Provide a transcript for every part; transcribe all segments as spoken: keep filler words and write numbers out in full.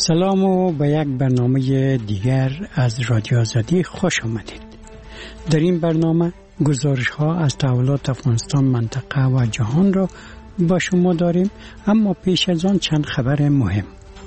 سلام و به یک برنامه دیگر از رادیو آزادی خوش آمدید. در این برنامه گزارش ها از تحولات افغانستان، منطقه و جهان را با شما داریم، اما پیش از آن چند خبر مهم.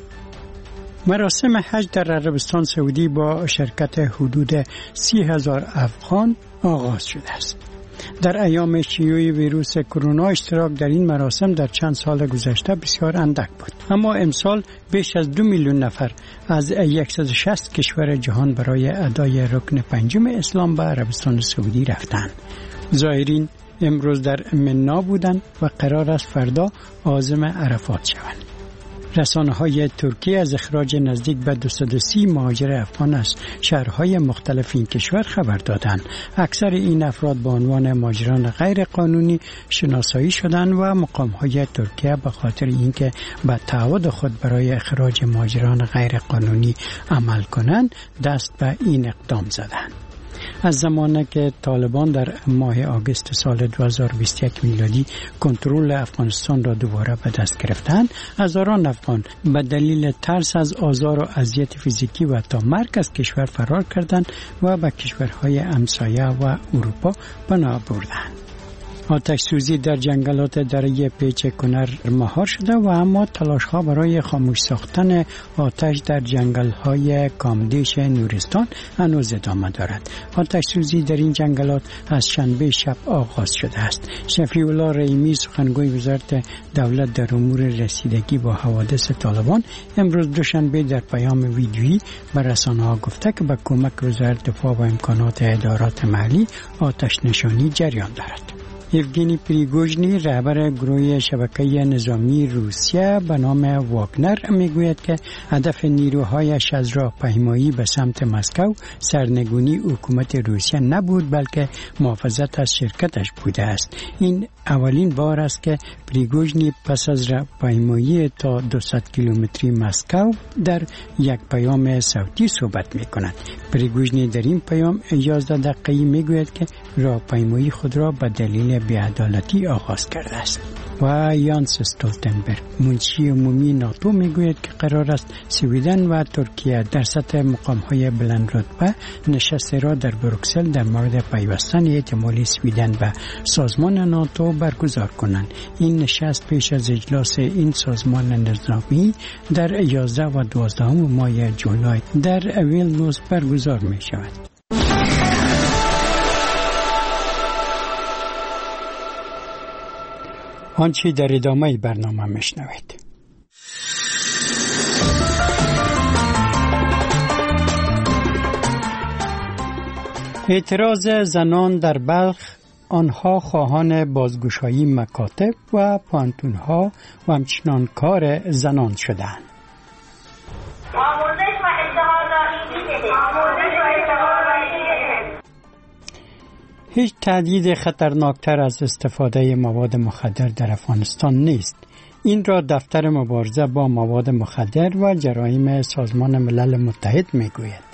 مراسم حج در عربستان سعودی با شرکت حدود سی هزار افغان آغاز شده است. در ایام شیوع ویروس کرونا اشتراک در این مراسم در چند سال گذشته بسیار اندک بود، اما امسال بیش از دو میلیون نفر از صد و شصت کشور جهان برای ادای رکن پنجم اسلام به عربستان سعودی رفتند. زائرین امروز در منا بودند و قرار است فردا عازم عرفات شوند. رسانه‌های ترکیه از اخراج نزدیک به دویست و سی مهاجر افغان از شهرهای مختلف این کشور خبر دادند. اکثر این افراد به عنوان مهاجران غیر قانونی شناسایی شدند و مقام‌های ترکیه به خاطر اینکه به تعهد خود برای اخراج مهاجران غیر قانونی عمل کنند دست به این اقدام زدند. از زمانی که طالبان در ماه آگوست سال دو هزار و بیست و یک میلادی کنترل افغانستان را دوباره به دست گرفتند، هزاران افغان به دلیل ترس از آزار و اذیت فیزیکی و تا مرگ از کشور فرار کردند و به کشورهای همسایه و اروپا پناه بردند. آتش سوزی در جنگلات دره پیچ کنر مهار شده و اما تلاش ها برای خاموش ساختن آتش در جنگل های کامدیش نورستان هنوز ادامه دارد. آتش سوزی در این جنگلات از شنبه شب آغاز شده است. شفیع الله رحیمی سخنگوی وزارت دولت در امور رسیدگی با حوادث طالبان امروز دوشنبه در پیام ویدیویی به رسانه ها گفته که به کمک وزارت دفاع و امکانات ادارات محلی آتش نشانی جریان دارد. یوگنی پریگوژنی رهبر گروه شبکه نظامی روسیه به نام واگنر میگوید که هدف نیروهایش از راهپیمایی به سمت مسکو سرنگونی حکومت روسیه نبود بلکه محافظت از شرکتش بوده است. این اولین بار است که پریگوژنی پس از راهپیمایی تا دویست کیلومتری مسکو در یک پیام صوتی صحبت میکند. پریگوژنی در این پیام یازده دقیقه‌ای میگوید که راهپیمایی خود را به دلیل بی‌عدالتی آغاز کرده است. و یانس استولتنبرگ منشی عمومی ناتو میگوید که قرار است سویدن و ترکیه در سطح مقام‌های بلند رتبه نشستی را در بروکسل در مورد پیوستن احتمالی سویدن به سازمان ناتو برگزار کنند. این نشست پیش از اجلاس این سازمان نظامی در یازده و دوازده ماه جولای در ویلنیوس برگزار می شود. آنچه در ادامه برنامه میشنوید. اعتراض زنان در بلخ، آنها خواهان بازگشایی مکاتب و پانتونها و همچنان کار زنان شدند. هیچ تهدید خطرناکتر از استفاده مواد مخدر در افغانستان نیست. این را دفتر مبارزه با مواد مخدر و جرایم سازمان ملل متحد میگوید.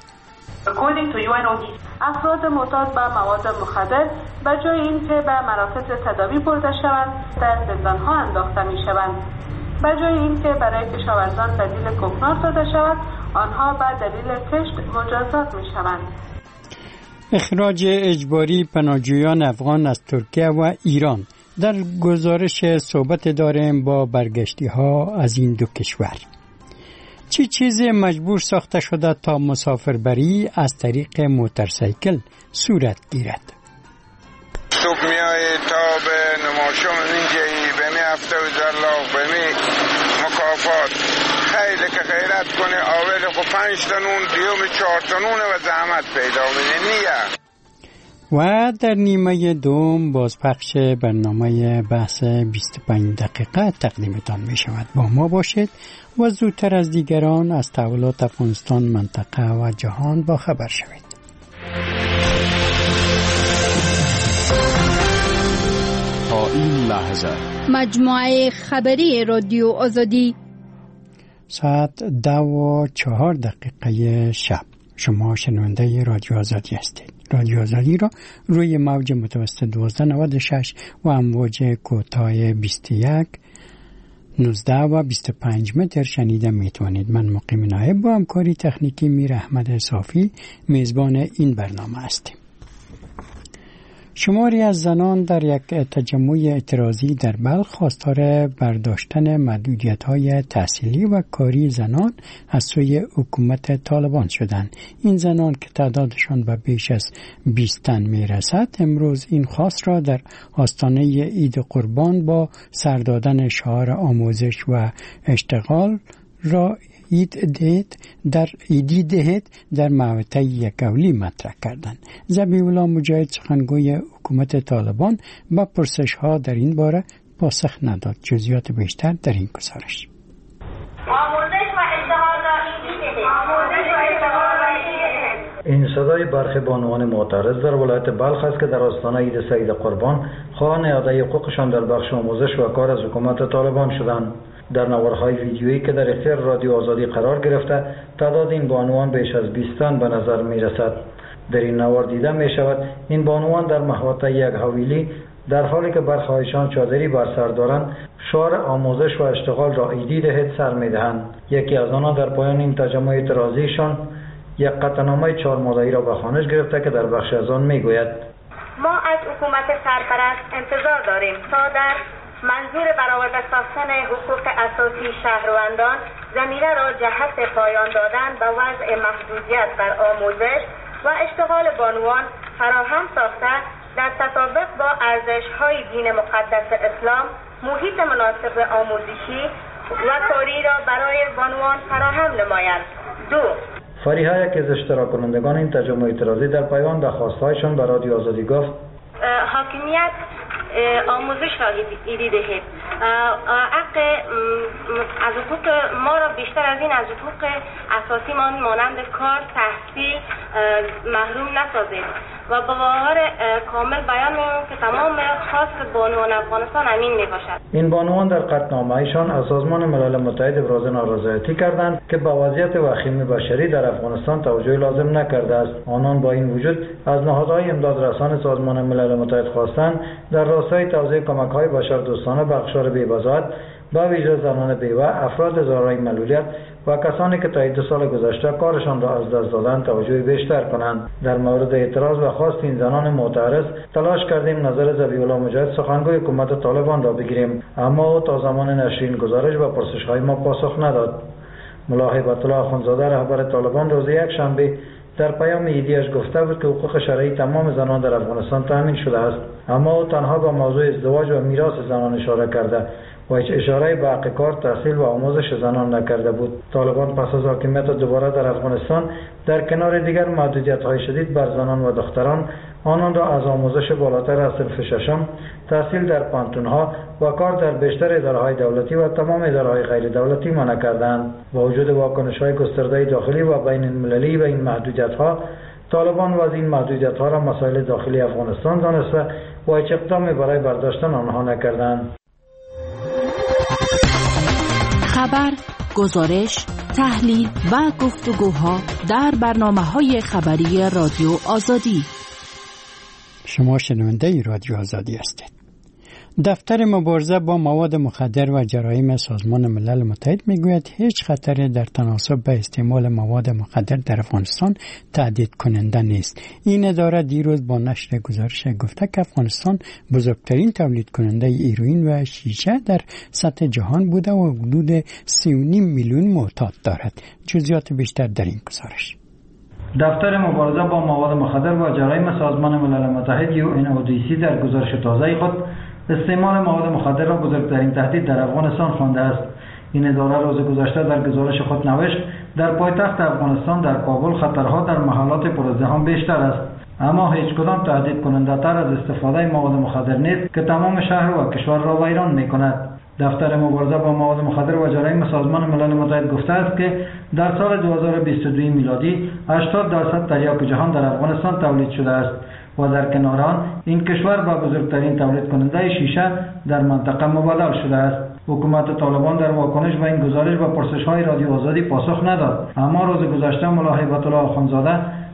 افراد معتاد به مواد مخدر به جای اینکه به مراکز تداوی برده شوند در زندانها انداخته می شوند. به جای اینکه برای کشاورزان بدیل کوکنار داده شود، آنها به دلیل کشت مجازات می شوند. اخراج اجباری پناهجویان افغان از ترکیه و ایران. در گزارش صحبت داریم با برگشتی ها از این دو کشور. چی چیزی مجبور ساخته شده تا مسافربری از طریق موتورسیکل صورت گیرد؟ صبح میایی تا به نماشم اینجایی به می هفته و زرلاق به می مکافات خیلی که خیرت کنه آول خو پنج تنون دیوم چهار تنونه و زحمت پیدا میده نیه. و در نیمه دوم بازپخش برنامه بحث بیست و پنج دقیقه تقدیمتان می شود. با ما باشید و زودتر از دیگران از تحولات افغانستان، منطقه و جهان با خبر شوید. تا این لحظه مجموعه خبری رادیو آزادی ساعت دو و چهار دقیقه شب. شما شنونده رادیو آزادی هستید. رادیو آزادی را روی موج متوسط دوازده نود و شش و امواج کوتاه بیست و یک نوزده و بیست و پنج متر شنیده میتوانید. من مقیم نایب با همکاری تکنیکی میر احمد صافی میزبان این برنامه هستیم. شماری از زنان در یک تجمع اعتراضی در بلخ خواستار برداشتن محدودیت‌های تحصیلی و کاری زنان از سوی حکومت طالبان شدند. این زنان که تعدادشان به بیش از بیست تن میرسد امروز این خواست را در آستانه عید قربان با سر دادن شعار آموزش و اشتغال را اید دهید در ایدی دهید در محوطه یکولی مطرح کردند. ذبیح الله مجاهد سخنگوی حکومت طالبان با پرسش ها در این باره پاسخ نداد. جزئیات بیشتر در این گزارش. آموزش و اشتغال را ایدی دهید. آموزش و اشتغال را ایدی دهید. این صدای برخی بانوان معترض در ولایت بلخ است که در آستانه عید سید قربان خواهان اعاده حقوقشان در بخش آموزش و کار از حکومت طالبان شدند. در نوارهای ویدیویی که در اختیار رادیو آزادی قرار گرفته تعداد این بانوان بیش از بیست تن به نظر می رسد. در این نوار دیده می شود این بانوان در محوطه یک حویلی در حالی که برخایشان چادری بر سر دارند شعار آموزش و اشتغال را ایدی دهید سر می دهند. یکی از آنها در پایان این تجمع اعتراضیشان یک قطعنامه چهار ماده‌ای را به خوانش گرفته که در بخش از آن می گوید: ما از حکومت سرپرست انتظار داریم تا در منظور برآورده ساختن حقوق اساسی شهروندان زمینه را جهت پایان دادن به وضع محدودیت بر آموزش و اشتغال بانوان فراهم ساخته در تطابق با ارزش‌های دین مقدس اسلام محیط مناسب آموزشی و کاری را برای بانوان فراهم نمایند. دو فریحه یکی از اشتراک کنندگان این تجمع اعتراضی در پیام به خواستهایشان به رادیو آزادی گفت: حاکمیت آموزش را ایدی دهید. حق از حقوق ما را بیشتر از این از حقوق اساسی ما مانند کار، تحصیل محروم نسازید و با باور کامل بیان می‌کنم که تمام خواست بانوان افغانستان همین میباشد. این بانوان در قطعنامه‌ایشان از سازمان ملل متحد ابراز نارضایتی کردند که به وضعیت وخیم بشری در افغانستان توجه لازم نکرده است. آنان با این وجود از نهادهای امدادرسان سازمان ملل متحد خواستند در راستای توزیع کمک‌های بشردوستانه به اقشار بی‌بضاعت با ویژه زنان بیوه، افراد دارای معلولیت و کسانی که تا دو سال گذشته کارشان را از دست دادند توجه بیشتر کنند. در مورد اعتراض و خواست این زنان معترض تلاش کردیم نظر ذبیح الله مجاهد سخنگوی حکومت طالبان را بگیریم، اما او تا زمان نشر این گزارش و پرسش‌های ما پاسخ نداد. ملا هیبت الله اخوندزاده رهبر طالبان روز یک شنبه در پیام ایدیش گفته بود که حقوق شرعی تمام زنان در افغانستان تامین شده است، اما او تنها به موضوع ازدواج و میراث زنان اشاره کرده و هیچ اشاره به حق کار، تحصیل و آموزش زنان نکرده بود. طالبان پس از حاکمیت دوباره در افغانستان در کنار دیگر محدودیت‌های شدید بر زنان و دختران آنان را از آموزش بالاتر از صنف ششم، تحصیل در پانتون‌ها و کار در بیشتر اداره‌های دولتی و تمام اداره‌های غیر دولتی منع کردند. با وجود واکنش‌های گسترده داخلی و بین المللی به این محدودیت‌ها، طالبان و از این محدودیت‌ها را مسائل داخلی افغانستان دانسته و هیچ اقدامی برای برداشتن آنها نکردند. خبر، گزارش، تحلیل و گفتگوها در برنامه‌های خبری رادیو آزادی. شما شنونده رادیو آزادی هستید. دفتر مبارزه با مواد مخدر و جرایم سازمان ملل متحد میگوید هیچ خطری در تناسب به استعمال مواد مخدر در افغانستان تهدید کننده نیست. این اداره دیروز با نشر گزارش گفته که افغانستان بزرگترین تولید کننده هیروئین و شیشه در سطح جهان بوده و حدود سی و نیم میلیون معتاد دارد. جزئیات بیشتر در این گزارش. دفتر مبارزه با مواد مخدر و جرایم سازمان ملل متحد یو ان او دی سی در گزارش تازه خود استعمال مواد مخدر را بزرگترین تهدید در افغانستان خوانده است. این اداره روز گذشته در گزارش خود نوشت در پایتخت افغانستان در کابل خطرها در محلات پرازدحام بیشتر است، اما هیچ کدام تهدید کننده تر از استفاده مواد مخدر نیست که تمام شهر و کشور را ویران می کند. دفتر مبارزه با مواد مخدر و جرایم سازمان ملل متحد گفته است که در سال دو هزار و بیست و دو میلادی هشتاد درصد تریاک جهان در افغانستان تولید شده است و در کنار آن این کشور به بزرگترین تولید کننده شیشه در منطقه مبادل شده است. حکومت طالبان در واکنش به این گزارش و پرسش‌های رادیو آزادی پاسخ نداد، اما روز گذشته ملا هیبت الله اخوندزاده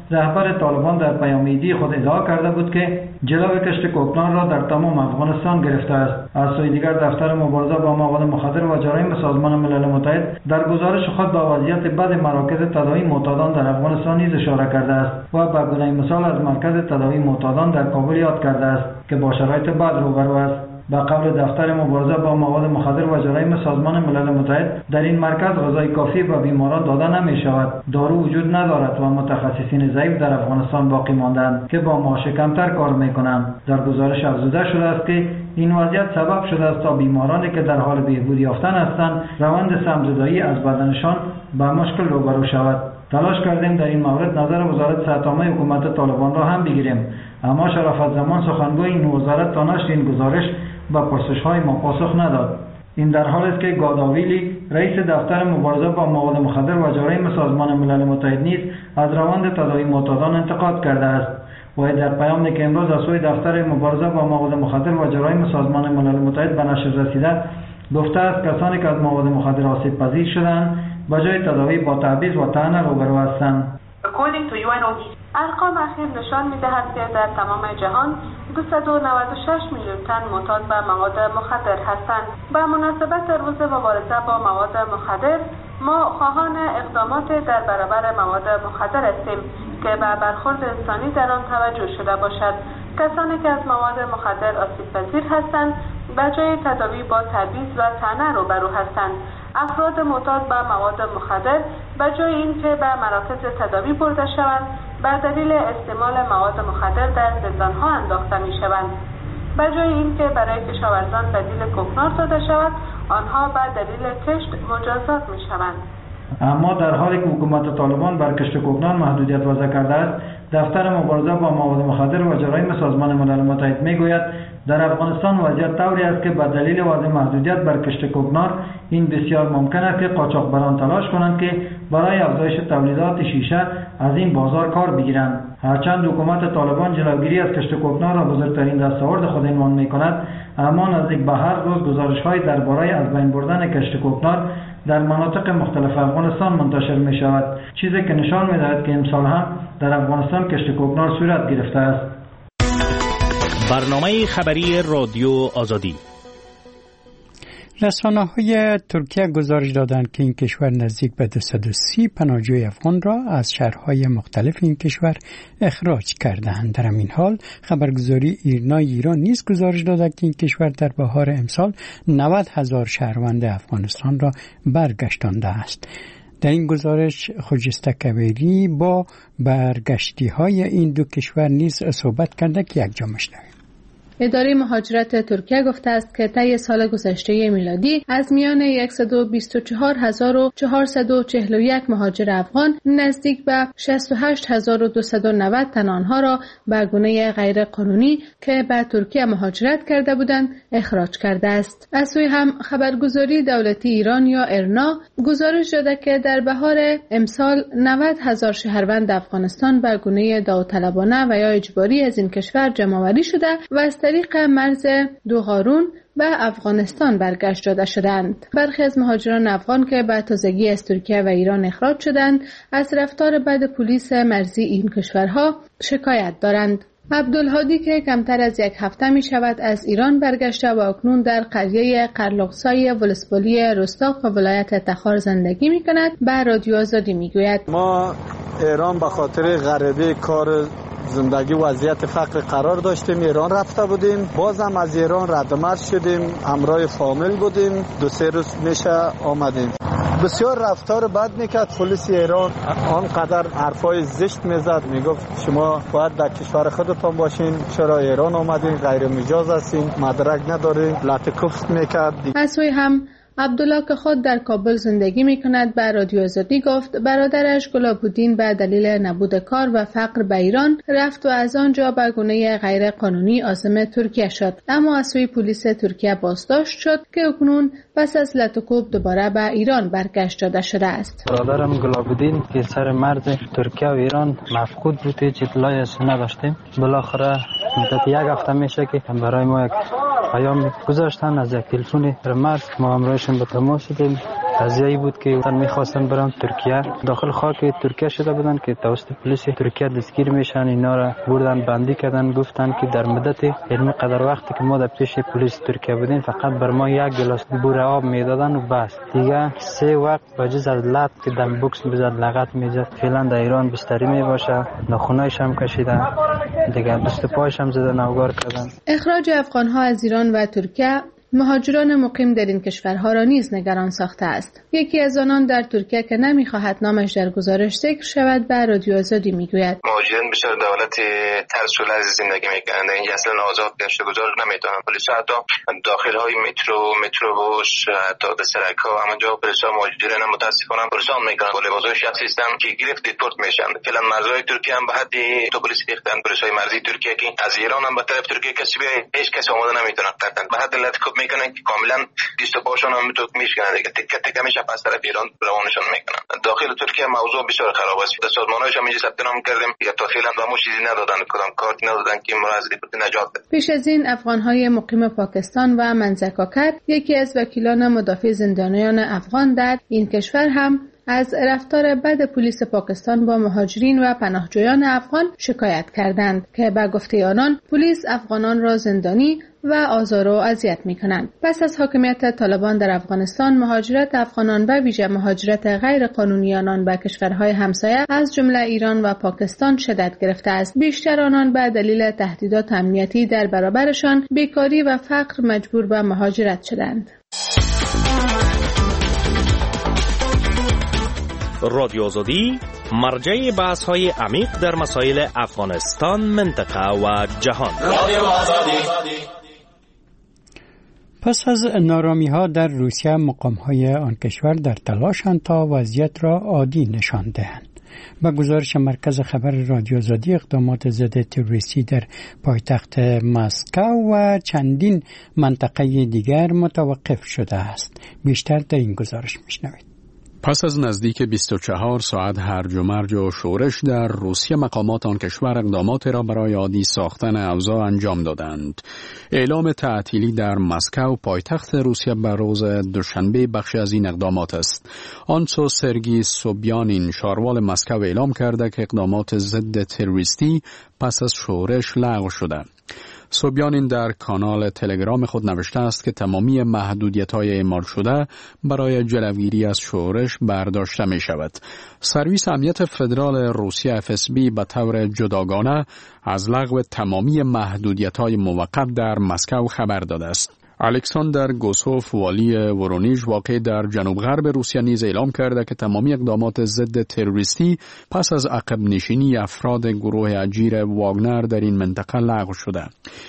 رهبر طالبان در پیام‌ایدی خود ادعا کرده بود که جلوی کشت کوکنار را در تمام افغانستان گرفته است. از سوی دیگر دفتر مبارزه با مواد مخدر و جرایم سازمان ملل متحد در گزارش خود به وضعیت بد مراکز تداوی معتادان در افغانستان نیز اشاره کرده است و به گونه مثال از مرکز تداوی معتادان در کابل یاد کرده است که با شرایط بد روبرو است. به قول دفتر مبارزه با مواد مخدر و جرایم سازمان ملل متحد، در این مرکز غذای کافی به بیماران داده نمی شود. دارو وجود ندارد و متخصصین ضعیف در افغانستان باقی ماندند که با معاش کمتر کار می کنند. در گزارش افزوده شده است که این وضعیت سبب شده است تا بیمارانی که در حال بهبود یافتن هستند روند سم‌زدایی از بدنشان به مشکل روبرو شود. تلاش کردیم در این مورد نظر وزارت صحت عامه حکومت طالبان را هم بگیریم، اما شرافت زمان سخنگوی این وزارت تا نشر این گزارش به پرسش‌های ما پاسخ نداد. این در حال است که گاداویلی رئیس دفتر مبارزه با مواد مخدر و جرایم سازمان ملل متحد نیز از روند تداوی معتادان انتقاد کرده است. و در پیامی که امروز از سوی دفتر مبارزه با مواد مخدر و جرایم سازمان ملل متحد به نشر رسیده، گفته است کسانی که از مواد مخدر آسیب پذیر شدند به جای تداوی با تعویض و طعنه روبرو هستند. ارقام اخیر نشان می‌دهد که در تمام جهان دویست و نود و شش میلیون تن معتاد به مواد مخدر هستند. به مناسبت روز مبارزه با مواد مخدر، ما خواهان اقدامات در برابر مواد مخدر هستیم که به برخورد انسانی در آن توجه شده باشد. کسانی که از مواد مخدر آسیب پذیر هستند به جای تداوی با تعویض و طعنه روبرو هستند. افراد معتاد به مواد مخدر به جای اینکه به مراکز تداوی برده شوند، به دلیل استعمال مواد مخدر در زندان‌ها انداخته می‌شوند. به جای اینکه برای کشاورزان بدیل کوکنار داده شود، آنها به دلیل کشت مجازات می‌شوند. اما در حالی که حکومت طالبان بر کشت کوکنار محدودیت وضع کرده است، دفتر مبارزه با مواد مخدر و جرایم سازمان ملل متحد میگوید در افغانستان وضعیت طوری است که به دلیل وضع محدودیت بر کشت کوکنار این بسیار ممکن است که قاچاقبران تلاش کنند که برای افزایش تولیدات شیشه از این بازار کار بگیرند. هرچند حکومت طالبان جلوگیری از کشت کوکنار را بزرگترین دستاورد خود عنوان می‌کند، اما نزدیک به هر روز گزارش‌های درباره از بین بردن کشت کوکنار در مناطق مختلف افغانستان منتشر می شود، چیزی که نشان می دهد که امسال هم در افغانستان کشت کوکنار صورت گرفته است. برنامه خبری رادیو آزادی. رسانه‌های ترکیه گزارش دادند که این کشور نزدیک به دویست و سی پناهجوی افغان را از شهرهای مختلف این کشور اخراج کردند. در این حال خبرگزاری ایرنای ایران نیز گزارش داده که این کشور در بهار امسال نود هزار شهروند افغانستان را برگشتانده است. در این گزارش خجسته کبیری با برگشتی‌های این دو کشور نیز صحبت کرده که یک جا مشنویم. اداره مهاجرت ترکیه گفته است که طی سال گذشته میلادی از میان صد و بیست و چهار هزار و چهارصد و چهل و یک مهاجر افغان نزدیک به شصت و هشت هزار و دویست و نود تن آنها را به گونه غیر قانونی که به ترکیه مهاجرت کرده بودند اخراج کرده است. از سوی هم خبرگزاری دولتی ایران یا ارنا گزارش داده که در بهار امسال نود هزار شهروند افغانستان به گونه داوطلبانه و یا اجباری از این کشور جمع‌آوری شده و از طریق مرز دوغارون به افغانستان برگشت داده شدند. برخی از مهاجران افغان که به تازگی از ترکیه و ایران اخراج شدند از رفتار بد پلیس مرزی این کشورها شکایت دارند. عبدالهادی که کمتر از یک هفته می شود از ایران برگشته و اکنون در قریه قرلقسای ولسوالی رستاق و ولایت تخار زندگی می کند به رادیو آزادی می گوید ما ایران به خاطر غریبه کار زندگی وضعیت فقر قرار داشتیم، ایران رفته بودیم، بازم از ایران ردمرد شدیم، همراه فامیل بودیم، دو سه روز میشه آمدیم. بسیار رفتار بد میکرد پلیس ایران، آنقدر حرفای زشت میزد، میگفت شما باید در کشور خودتان باشین، چرا ایران آمدین، غیر مجاز هستین، مدرک ندارین، لطکفت میکرد. از سوی هم عبدالله که خود در کابل زندگی می کند به رادیو آزادی گفت برادرش گلابودین به دلیل نبود کار و فقر به ایران رفت و از آنجا به گونه غیر قانونی عازم ترکیه شد، اما از سوی پلیس ترکیه بازداشت شد که اکنون پس از لطکوب دوباره به ایران برگشت داده شده است. برادرم گلابودین که سر مرز ترکیه و ایران مفقود بود، هیچ اطلاعی ازش نداشتیم. بالاخره مدت یک هفته میشه که برای ما یک پیام گذاشتن از یک تلفن مرز، ما همراهشون به تماس شدیم قضیه بود که من می‌خواستم برم ترکیه. داخل خاک ترکیه شده بودن که توسط پلیس ترکیه دستگیر میشن، اینا را بردن بندی کردن، گفتن که در مدت علمی قدر وقتی که ما در پیش پلیس ترکیه بودیم فقط بر ما یک گلاس بور آب میدادن و بس. دیگه سه وقت بجز از لط که دم بوکس بزد لغت میزد. فعلا در ایران بستری میباشه، ناخونایش هم کشیدن، دیگه دست پایش هم زده نوگار کردن. اخراج افغان‌ها از ایران و ترکیه مهاجران مقیم در این کشورها را نیز نگران ساخته است. یکی از آنان در ترکیه که نمی‌خواهد نامش در گزارش ذکر شود به رادیو آزادی میگوید: مهاجرین به شرط دولت ترس و لرز زندگی میکنند. این اصلا آزاد گشت و گذار نمیتونن. پلیس حتی داخل های مترو، متروبوس، حتی در سرک‌ها همونجا پلیس‌ها مهاجرین متاسفانه پرسان میکنن. با لباسای شخصی هستن که گرفت دیپورت میشن. فعلا مرزهای ترکیه هم به حد تو پلیس ریختن. پلیس‌های مرزی ترکیه که از ایران هم به طرف ترکیه کسی بیای هیچ کس اومده نمیتونه. قطعا به حد لطف میکنن که کاملا دست و پاشون هم تو میشکنن دیگه. تکه تکه میشه پس طرف ایران روانشون میکنن. داخل ترکیه موضوع بسیار خراب است. سازمان‌هاش هم اینجا ثبت نام کردیم یا تا فعلا به ما چیزی ندادن، کدام کارت ندادن که ما از دیپورت نجات بده. پیش از این افغان‌های مقیم پاکستان و منزکاکر، یکی از وکیلان مدافع زندانیان افغان در این کشور هم از رفتار بد پلیس پاکستان با مهاجرین و پناهجویان افغان شکایت کردند که به گفته آنان پلیس افغانان را زندانی و آزار و اذیت می‌کنند. پس از حاکمیت طالبان در افغانستان، مهاجرت افغانان و ویژه مهاجرت غیر قانونی آنان به کشورهای همسایه از جمله ایران و پاکستان شدت گرفته است. بیشتر آنان به دلیل تهدیدات امنیتی در برابرشان، بیکاری و فقر مجبور به مهاجرت شدند. رادیو آزادی مرجع بحث های عمیق در مسائل افغانستان، منطقه و جهان. رادیو آزادی. پس از نارامی ها در روسیه، مقام های آن کشور در تلاشند تا وضعیت را عادی نشان دهند. با گزارش مرکز خبر رادیو آزادی، اقدامات ضد تروریستی در پایتخت مسکو و چندین منطقه دیگر متوقف شده است. بیشتر در این گزارش میشنوید. پس از نزدیک بیست و چهار ساعت هرج و مرج و شورش در روسیه، مقامات آن کشور اقدامات را برای عادی ساختن اوضاع انجام دادند. اعلام تعطیلی در مسکو، پایتخت روسیه، بر روز دوشنبه بخشی از این اقدامات است. آنچه سرگی سوبیانین، شاروال مسکو، اعلام کرده که اقدامات ضد تروریستی پس از شورش لغو شده. سوبیانین در کانال تلگرام خود نوشته است که تمامی محدودیت‌های اعمال شده برای جلوگیری از شورش برداشته می شود. سرویس امنیت فدرال روسیه اف اس بی به طور جداگانه از لغو تمامی محدودیت‌های موقت در مسکو خبر داده است. الکساندر گوسوف، والی ورونیژ واقع در جنوب غرب روسیه، نیز اعلام کرده که تمامی اقدامات ضد تروریستی پس از عقب نشینی افراد گروه اجیر واگنر در این منطقه لغو شده.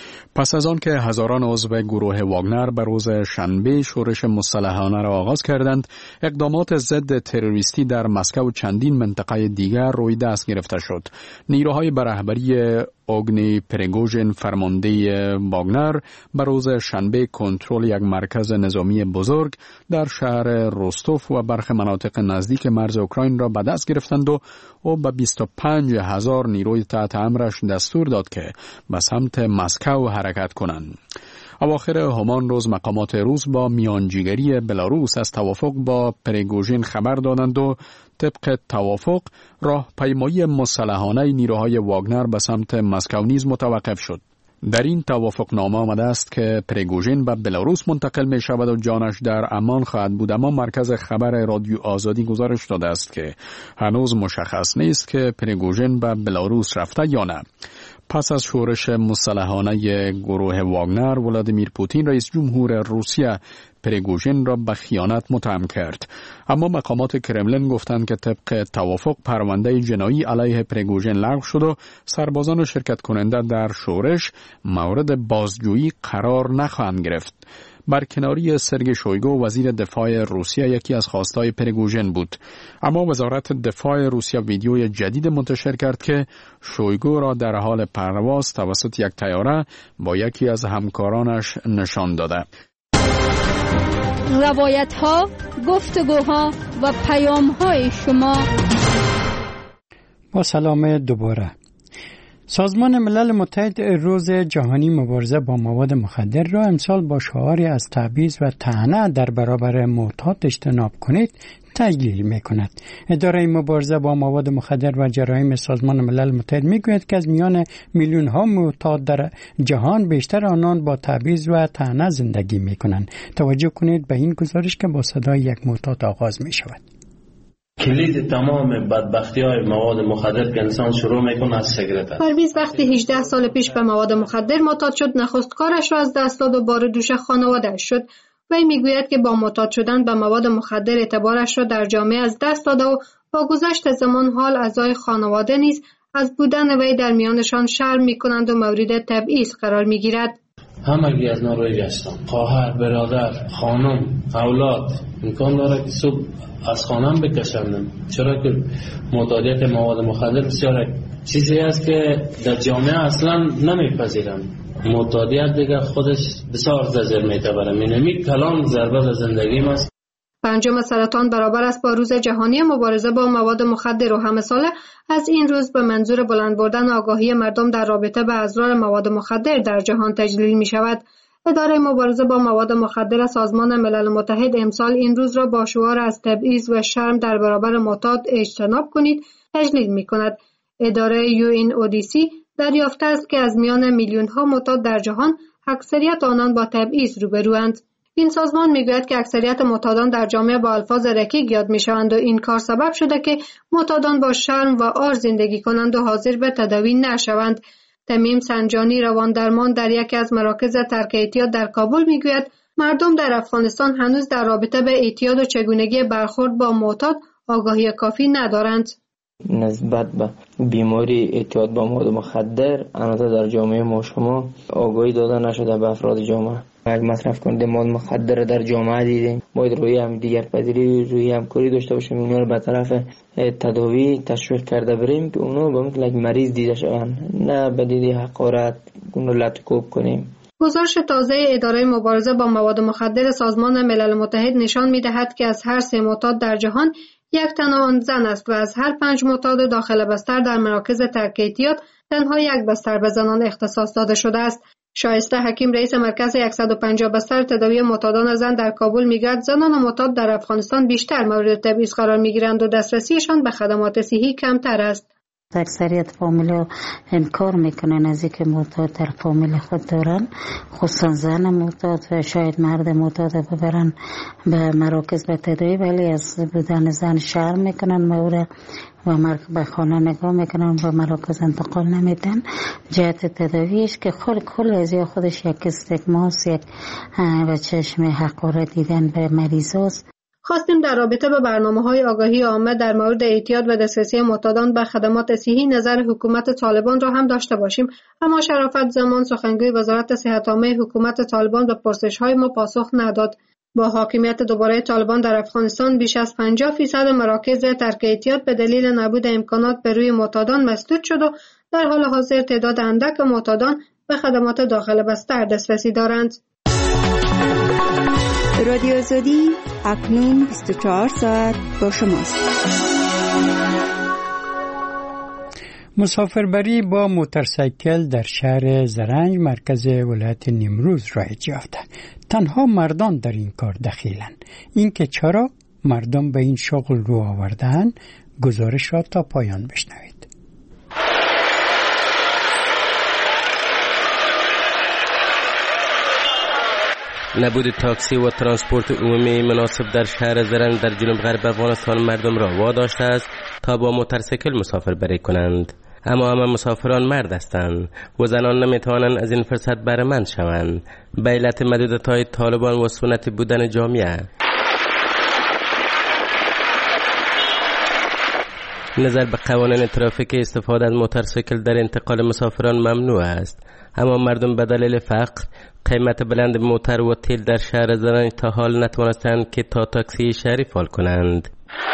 پس از آن که هزاران عضو گروه واگنر بر روز شنبه شورش مسلحانه را آغاز کردند، اقدامات ضد تروریستی در مسکو و چندین منطقه دیگر روی دست گرفته شد. نیروهای به رهبری اوگنی پریگوژین، فرمانده واگنر، بر روز شنبه کنترل یک مرکز نظامی بزرگ در شهر روستوف و برخی مناطق نزدیک مرز اوکراین را به دست گرفتند و او به بیست و پنج هزار نیروی تحت امرش دستور داد که به سمت مسکو حرکت کنند. اواخر همان روز مقامات روس با میانجیگری بلاروس از توافق با پریگوژین خبر دادند و طبق توافق راهپیمایی مسلحانه نیروهای واگنر به سمت مسکو نیز متوقف شد. در این توافق نامه آمده است که پریگوژین به بلاروس منتقل می شود و جانش در امان خواهد بود، اما مرکز خبر رادیو آزادی گزارش داده است که هنوز مشخص نیست که پریگوژین به بلاروس رفته یا نه. پس از شورش مسلحانه گروه واگنر، ولادیمیر پوتین رئیس جمهور روسیه پریگوژین را به خیانت متهم کرد. اما مقامات کرملین گفتند که طبق توافق پرونده جنایی علیه پریگوژین لغو شد و سربازان و شرکت کننده در شورش مورد بازجویی قرار نخواهند گرفت. برکناری سرگئی شویگو، وزیر دفاع روسیه، یکی از خواستای پریگوژین بود. اما وزارت دفاع روسیه ویدیوی جدید منتشر کرد که شویگو را در حال پرواز توسط یک طیاره با یکی از همکارانش نشان داده. روایت ها، گفتگوها و پیام های شما. با سلام دوباره. سازمان ملل متحد روز جهانی مبارزه با مواد مخدر را امسال با شعاری از تبعیض و طعنه در برابر معتاد اجتناب کنید تجلیل می کند. اداره مبارزه با مواد مخدر و جرایم سازمان ملل متحد می گوید که از میان میلیون ها معتاد در جهان بیشتر آنان با تبعیض و طعنه زندگی می کنند. توجه کنید به این گزارش که با صدای یک معتاد آغاز می شود. کلید تمام بدبختی های مواد مخدر که انسان شروع میکنه از سیگارت است. پرویز وقتی هجده سال پیش به مواد مخدر معتاد شد، نخست کارش را از دست داد و بار دوش خانواده‌اش شد. وی میگوید که با معتاد شدن به مواد مخدر اعتبارش را در جامعه از دست داده و با گذشت زمان حال اعضای خانواده نیز از بودن وی در میانشان شرم میکنند و مورد تبعیض قرار میگیرد. همگی از ناروی هستم، خواهر، برادر، خانم، اولاد امکان داره که صبح از خانم بکشندم، چرا که معتادیت مواد مخدر بسیار چیزی است که در جامعه اصلا نمیپذیرم. معتادیت دیگه خودش بسیار زجر میتبره، مینمی کلان ضربه به زندگیم است. پنجم سرطان برابر است با روز جهانی مبارزه با مواد مخدر و همه ساله از این روز به منظور بلند بردن آگاهی مردم در رابطه با اضرار مواد مخدر در جهان تجلیل می شود. اداره مبارزه با مواد مخدر سازمان ملل متحد امسال این روز را با شعار از تبعیض و شرم در برابر معتاد اجتناب کنید تجلیل می کند. اداره یو این او دی سی دریافته است که از میان میلیون ها معتاد در جهان اکثریت آنان با تبعیض روبروند. این سازمان میگوید که اکثریت معتادان در جامعه با الفاظ رکیک یاد میشوند و این کار سبب شده که معتادان با شرم و عار زندگی کنند و حاضر به تداوی نشوند. تمیم سنجانی رواندرمان در یکی از مراکز ترک اعتیاد در کابل میگوید مردم در افغانستان هنوز در رابطه به اعتیاد و چگونگی برخورد با معتاد آگاهی کافی ندارند. نسبت به بیماری اعتیاد با مواد مخدر البته در جامعه ما شما آگاهی داده نشده به افراد جامعه. اگه مصرف کننده مواد مخدر در جامعه دیدیم باید روی هم دیگر پذیری روی همکاری داشته باشیم، اونا رو به طرف تداوی تشویق کرده بریم که اونا با مثل یک مریض دیده شوند، نه به دیدی حقارت اون رو لطکوب کنیم. گزارش تازه اداره مبارزه با مواد مخدر سازمان ملل متحد نشان می‌دهد که از هر سه معتاد در جهان یک تن آن زن است و از هر پنج معتاد داخل بستر در مراکز ترک اعتیاد تنها یک بستر به زنان اختصاص داده شده است. شایسته حکیم رئیس مرکز صد و پنجاه بستر تداوی معتادان زن در کابل میگوید زنان معتاد در افغانستان بیشتر مورد تبعیض قرار میگیرند و دسترسیشان به خدمات صحی کمتر است. اکثریت فامیل انکار میکنن از اینکه معتاد در فامیل خود دارن، خصوصا زن معتاد و شاید مرد معتاد ببرن به مراکز به تداوی، ولی از بودن زن شرم میکنن مورد و به خانه نگاه میکنن و مراکز انتقال نمیدن. جهت تداویش که خل کل از یا خودش یک استگماس، یک و چشم حقارت دیدن به مریضاست. خواستیم در رابطه با برنامه‌های آگاهی عامه در مورد اعتیاد و دسترسی معتادان به خدمات صحی نظر حکومت طالبان را هم داشته باشیم، اما شرافت زمان سخنگوی وزارت صحت عامه حکومت طالبان به پرسش‌های ما پاسخ نداد. با حاکمیت دوباره طالبان در افغانستان بیش از پنجاه فیصد مراکز ترک اعتیاد به دلیل نبود امکانات به روی معتادان مسدود شد و در حال حاضر تعداد اندک معتادان به خدمات داخل بستر دسترسی دارند. رادیو آزادی اکنون بیست و چهار ساعت با شماست. مسافربری با موتورسیکل در شهر زرنج مرکز ولایت نیمروز رایج یافته. تنها مردان در این کار دخیلند. اینکه چرا مردم به این شغل رو آوردن، گزارش را تا پایان بشنوید. نبود تاکسی و ترانسپورت عمومی مناسب در شهر زرنج در جنوب غرب افغانستان مردم را واداشته است تا با موتورسیکل مسافربری کنند. اما همه مسافران مرد هستند و زنان نمیتوانند از این فرصت بهره مند شوند به علت محدودیت‌های طالبان و سنت بودن جامعه. نظر به قوانین ترافیک استفاده از موتورسیکل در انتقال مسافران ممنوع است، اما مردم به دلیل فقر، قیمت بلند موتور و تیل در شهر زرنج تا حال نتوانستند که تا تاکسی شهری فعال کنند.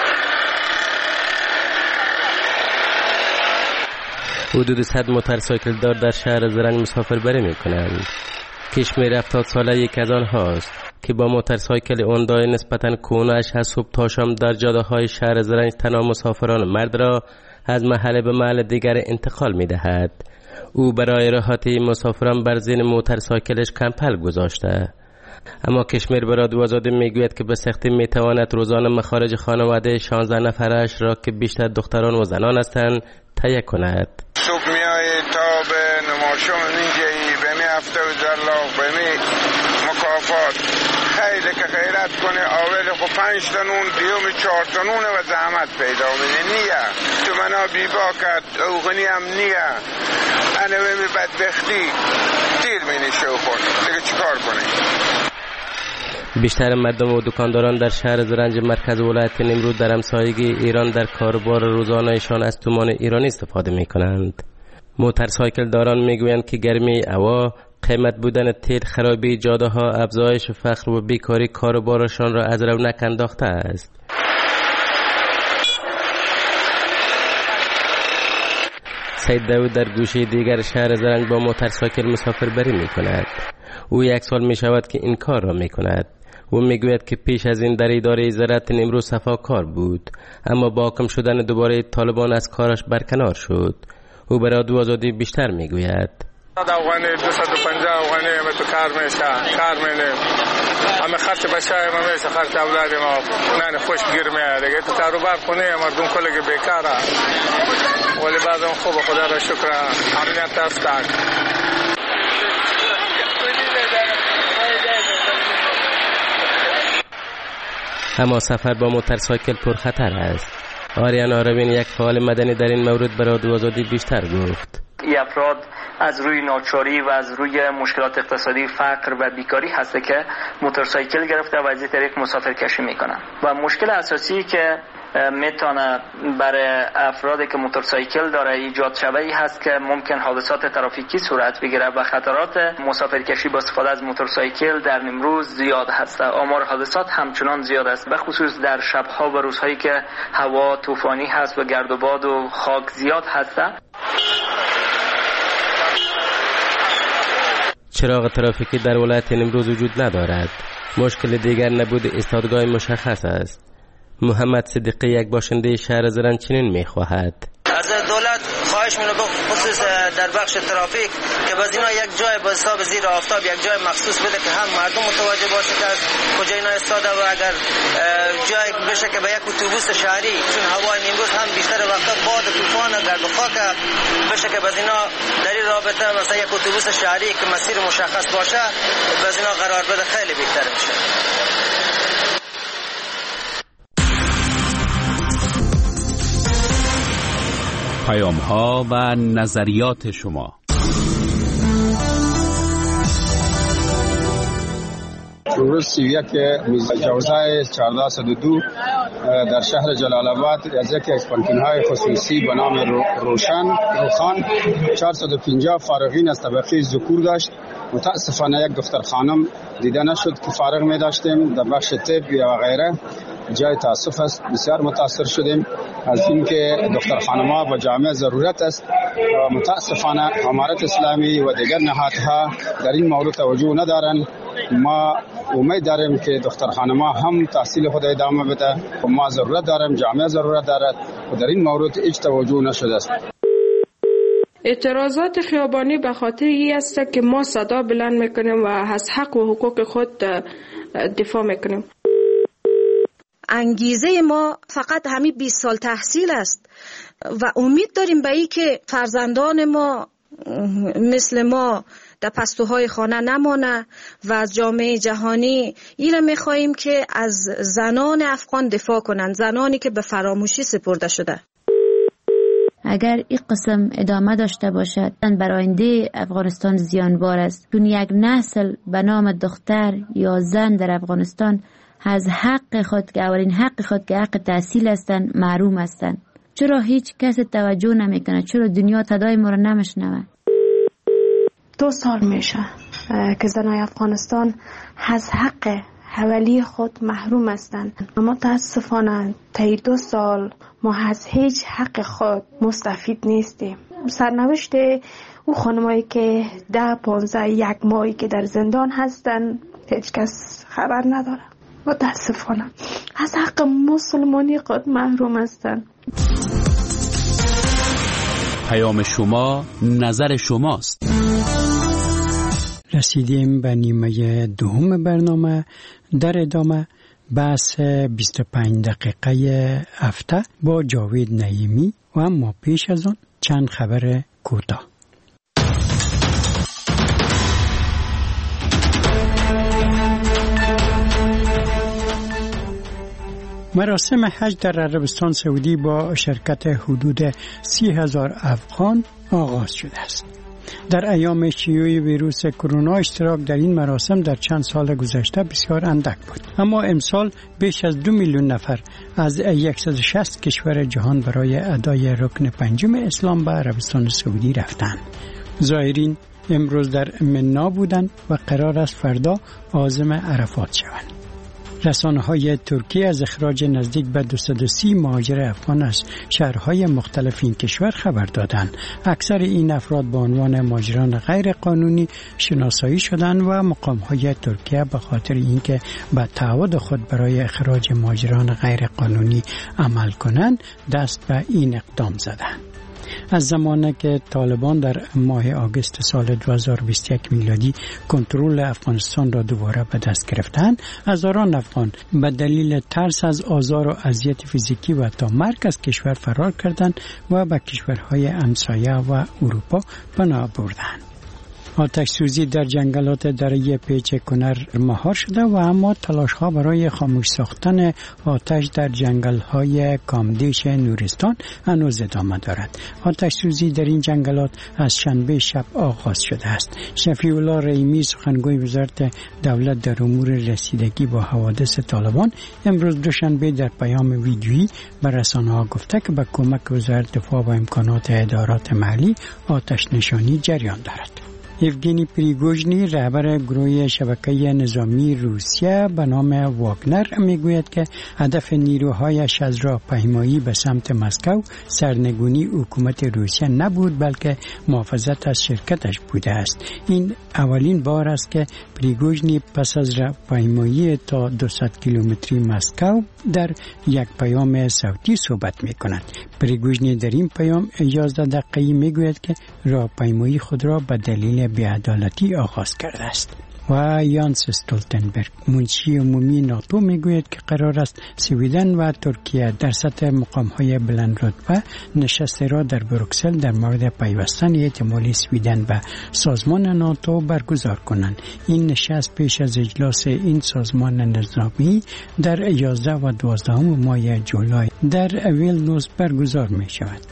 حدود صد موتورسیکل دار در شهر زرنج مسافربری می کنند. کشمیر هفتاد ساله یک از آنهاست که با موتورسیکل هوندای نسبتاً کهنه‌اش از صبح تا شام در جاده‌های شهر زرنج تنها مسافران مرد را از محل به محل دیگر انتقال می دهد. او برای راحتی مسافران بر زین موتورسایکلش کمپل گذاشته. اما کشمیر به رادیو آزادی میگوید که به سختی میتواند روزانه مخارج خانواده شانزده نفرش را که بیشتر دختران و زنان هستند تهیه کند. صبح میای تا به نماشم اینجایی به می هفته و زرلاق به می مکافات خیلی که غیرت کنه اول خو پنج تا نون دیوم چهار تا نونه و زحمت پیدا میده نیه تو منا بیبا کرد اوغنی هم نیه انه می بدبختی تیر می نشه و خود دیگه چیکار کنه. بیشتر مردم و دکانداران در شهر زرنج مرکز ولایت نیمروز در همسایگی ایران در کاروبار روزانه‌شان از تومان ایرانی استفاده می کنند. موتورسایکل داران می گویند که گرمی هوا، قیمت بودن تیل، خرابی جاده ها، افزایش فقر و بیکاری کاروبارشان را از رونق انداخته است. سید داود در گوشه دیگر شهر زرنج با موتورسایکل مسافربری می کند. او یک سال می شود که این کار را می کند. او می گوید که پیش از این در اداره زراعت نیمروز صفاکار بود، اما با حاکم شدن دوباره طالبان از کارش برکنار شد. او برای رادیو آزادی بیشتر می گوید. افغانی دویست و پنجاه افغانی همه تو کار میشه کار مینیم همه خرچ بچه همه میشه خرچ اولاد ما نه خوش گیر میاد دیگه تو کاروبار خونه مردم کلگی بیکاره ولی بعضم خوب خدا را شکر امنیت هستن. اما سفر با موتورسایکل پرخطر است. آریان آروین یک فعال مدنی در این مورد برای رادیو آزادی بیشتر گفت. ای افراد از روی ناچاری و از روی مشکلات اقتصادی، فقر و بیکاری هست که موتورسایکل گرفته و از این طریق مسافر کشی میکنن و مشکل اساسی که میتونه برای افرادی که موتورسایکل داره ایجاد شوه ای هست که ممکن حادثات ترافیکی صورت بگیره و خطرات مسافرکشی با استفاده از موتورسایکل در نیمروز زیاد هست. آمار حادثات همچنان زیاد است، به خصوص در شبها و روزهایی که هوا طوفانی هست و گرد و باد و خاک زیاد هست. چراغ ترافیکی در ولایت نیمروز وجود ندارد. مشکل دیگر نبود ایستادگاه مشخص است. محمد صدیقی یک باشنده شهر زرنج چنین میخواهد. از دولت خواهش می‌کنم خصوص در بخش ترافیک که باز اینا یک جای با حساب زیر آفتاب یک جای مخصوص بده که هم مردم متوجه باشه که از کجا اینا استاده و اگر جای بشه که به یک اتوبوس شهری چون هوای نیمروز هم بیشتر وقتا باد طوفان گرد و خاک بشه که باز اینا در این رابطه مثلا یک اتوبوس شهری که مسیر مشخص باشه باز اینا قرار بده خیلی بهتر میشه. پیام ها و نظریات شما. روز سی و یک جوزه چهارده صد و دو در شهر جلال آباد از یکی از پانتون‌های خصوصی به نام روشن روخان چهارصد و پنجاه فارغین از طبقه ذکور داشت. متاسفانه یک دختر خانم دیده نشد که فارغ می داشتیم در بخش طب و غیره. جای تاسف است، بسیار متاثر شدیم از اینکه دختر خانم‌ها با جامعه ضرورت است. متاسفانه امارت اسلامی و دیگر نهادها در این مورد توجه ندارند. ما امید داریم که دختر خانم‌ها هم تحصیل خود ادامه بده و ما ضرورت داریم، جامعه ضرورت دارد و در این مورد هیچ توجه نشده است. اعتراضات خیابانی به خاطر این است که ما صدا بلند میکنیم و از حق و حقوق خود دفاع میکنیم. انگیزه ما فقط همین بیست سال تحصیل است و امید داریم به این که فرزندان ما مثل ما در پستوهای خانه نمانه و از جامعه جهانی اینا میخواییم که از زنان افغان دفاع کنند، زنانی که به فراموشی سپرده شده. اگر این قسم ادامه داشته باشد برای آینده افغانستان زیانبار است، چون یک نسل به نام دختر یا زن در افغانستان از حق خود که اولین حق خود که حق تحصیل هستند محروم هستند. چرا هیچ کس توجه نمیکنه؟ چرا دنیا صدای ما را نمیشنوه؟ دو سال میشه که زنای افغانستان از حق حوالی خود محروم هستند. اما متاسفانه طی دو سال ما از هیچ حق خود مستفید نیستیم. سرنوشت او خانمایی که ده پانزده یک ماهی که در زندان هستند هیچ کس خبر نداره. متاسفانه از حق مسلمانی خود محروم هستند. پیام شما نظر شماست. رسیدیم به نیمه دوم برنامه. در ادامه بحث بیست و پنج دقیقه هفته با جاوید نعیمی و اما پیش از آن چند خبر کوتاه. مراسم حج در عربستان سعودی با شرکت حدود سی هزار افغان آغاز شده است. در ایام شیوع ویروس کرونا اشتراک در این مراسم در چند سال گذشته بسیار اندک بود، اما امسال بیش از دو میلیون نفر از صد و شصت کشور جهان برای ادای رکن پنجم اسلام به عربستان سعودی رفتند. زائرین امروز در منا بودند و قرار است فردا عازم عرفات شوند. رسانه‌های ترکیه از اخراج نزدیک به دویست و سی مهاجر افغان از شهرهای مختلف این کشور خبر دادند. اکثر این افراد به عنوان مهاجران غیر قانونی شناسایی شدند و مقام‌های ترکیه به خاطر اینکه به تعهد خود برای اخراج مهاجران غیر قانونی عمل کنند دست به این اقدام زدند. از زمانی که طالبان در ماه آگوست سال دو هزار و بیست و یک میلادی کنترل افغانستان را دوباره به دست گرفتند، هزاران افغان به دلیل ترس از آزار و اذیت فیزیکی و تا مرگ از کشور فرار کردند و به کشورهای همسایه و اروپا پناه بردند. آتش سوزی در جنگلات دره پیچ کنر مهار شده و اما تلاش ها برای خاموش ساختن آتش در جنگل های کامدیش نورستان هنوز ادامه دارد. آتش سوزی در این جنگلات از شنبه شب آغاز شده است. شفیع الله رحیمی سخنگوی وزارت دولت در امور رسیدگی با حوادث طالبان امروز دوشنبه در پیام ویدیویی به رسانه‌ها گفته که به کمک وزارت دفاع و امکانات ادارات محلی آتش نشانی جریان دارد. یوگنی پریگوژنی رهبر گروه شبکه نظامی روسیه به نام واگنر میگوید که هدف نیروهایش از راهپیمایی به سمت مسکو سرنگونی حکومت روسیه نبود بلکه محافظت از شرکتش بوده است. این اولین بار است که پریگوژنی پس از راهپیمایی تا دویست کیلومتری مسکو در یک پیام صوتی صحبت میکند. پریگوژنی در این پیام یازده دقیقه‌ای میگوید که راهپیمایی خود را به دلیل بی‌عدالتی آغاز کرده است. و یانس استولتنبرگ منشی عمومی ناتو میگوید که قرار است سویدن و ترکیه در سطح مقام‌های بلند رتبه نشست را در بروکسل در مورد پیوستن احتمالی سویدن به سازمان ناتو برگزار کنند. این نشست پیش از اجلاس این سازمان نظامی در یازده و دوازده ماه جولای در ویلنوس برگزار می شود.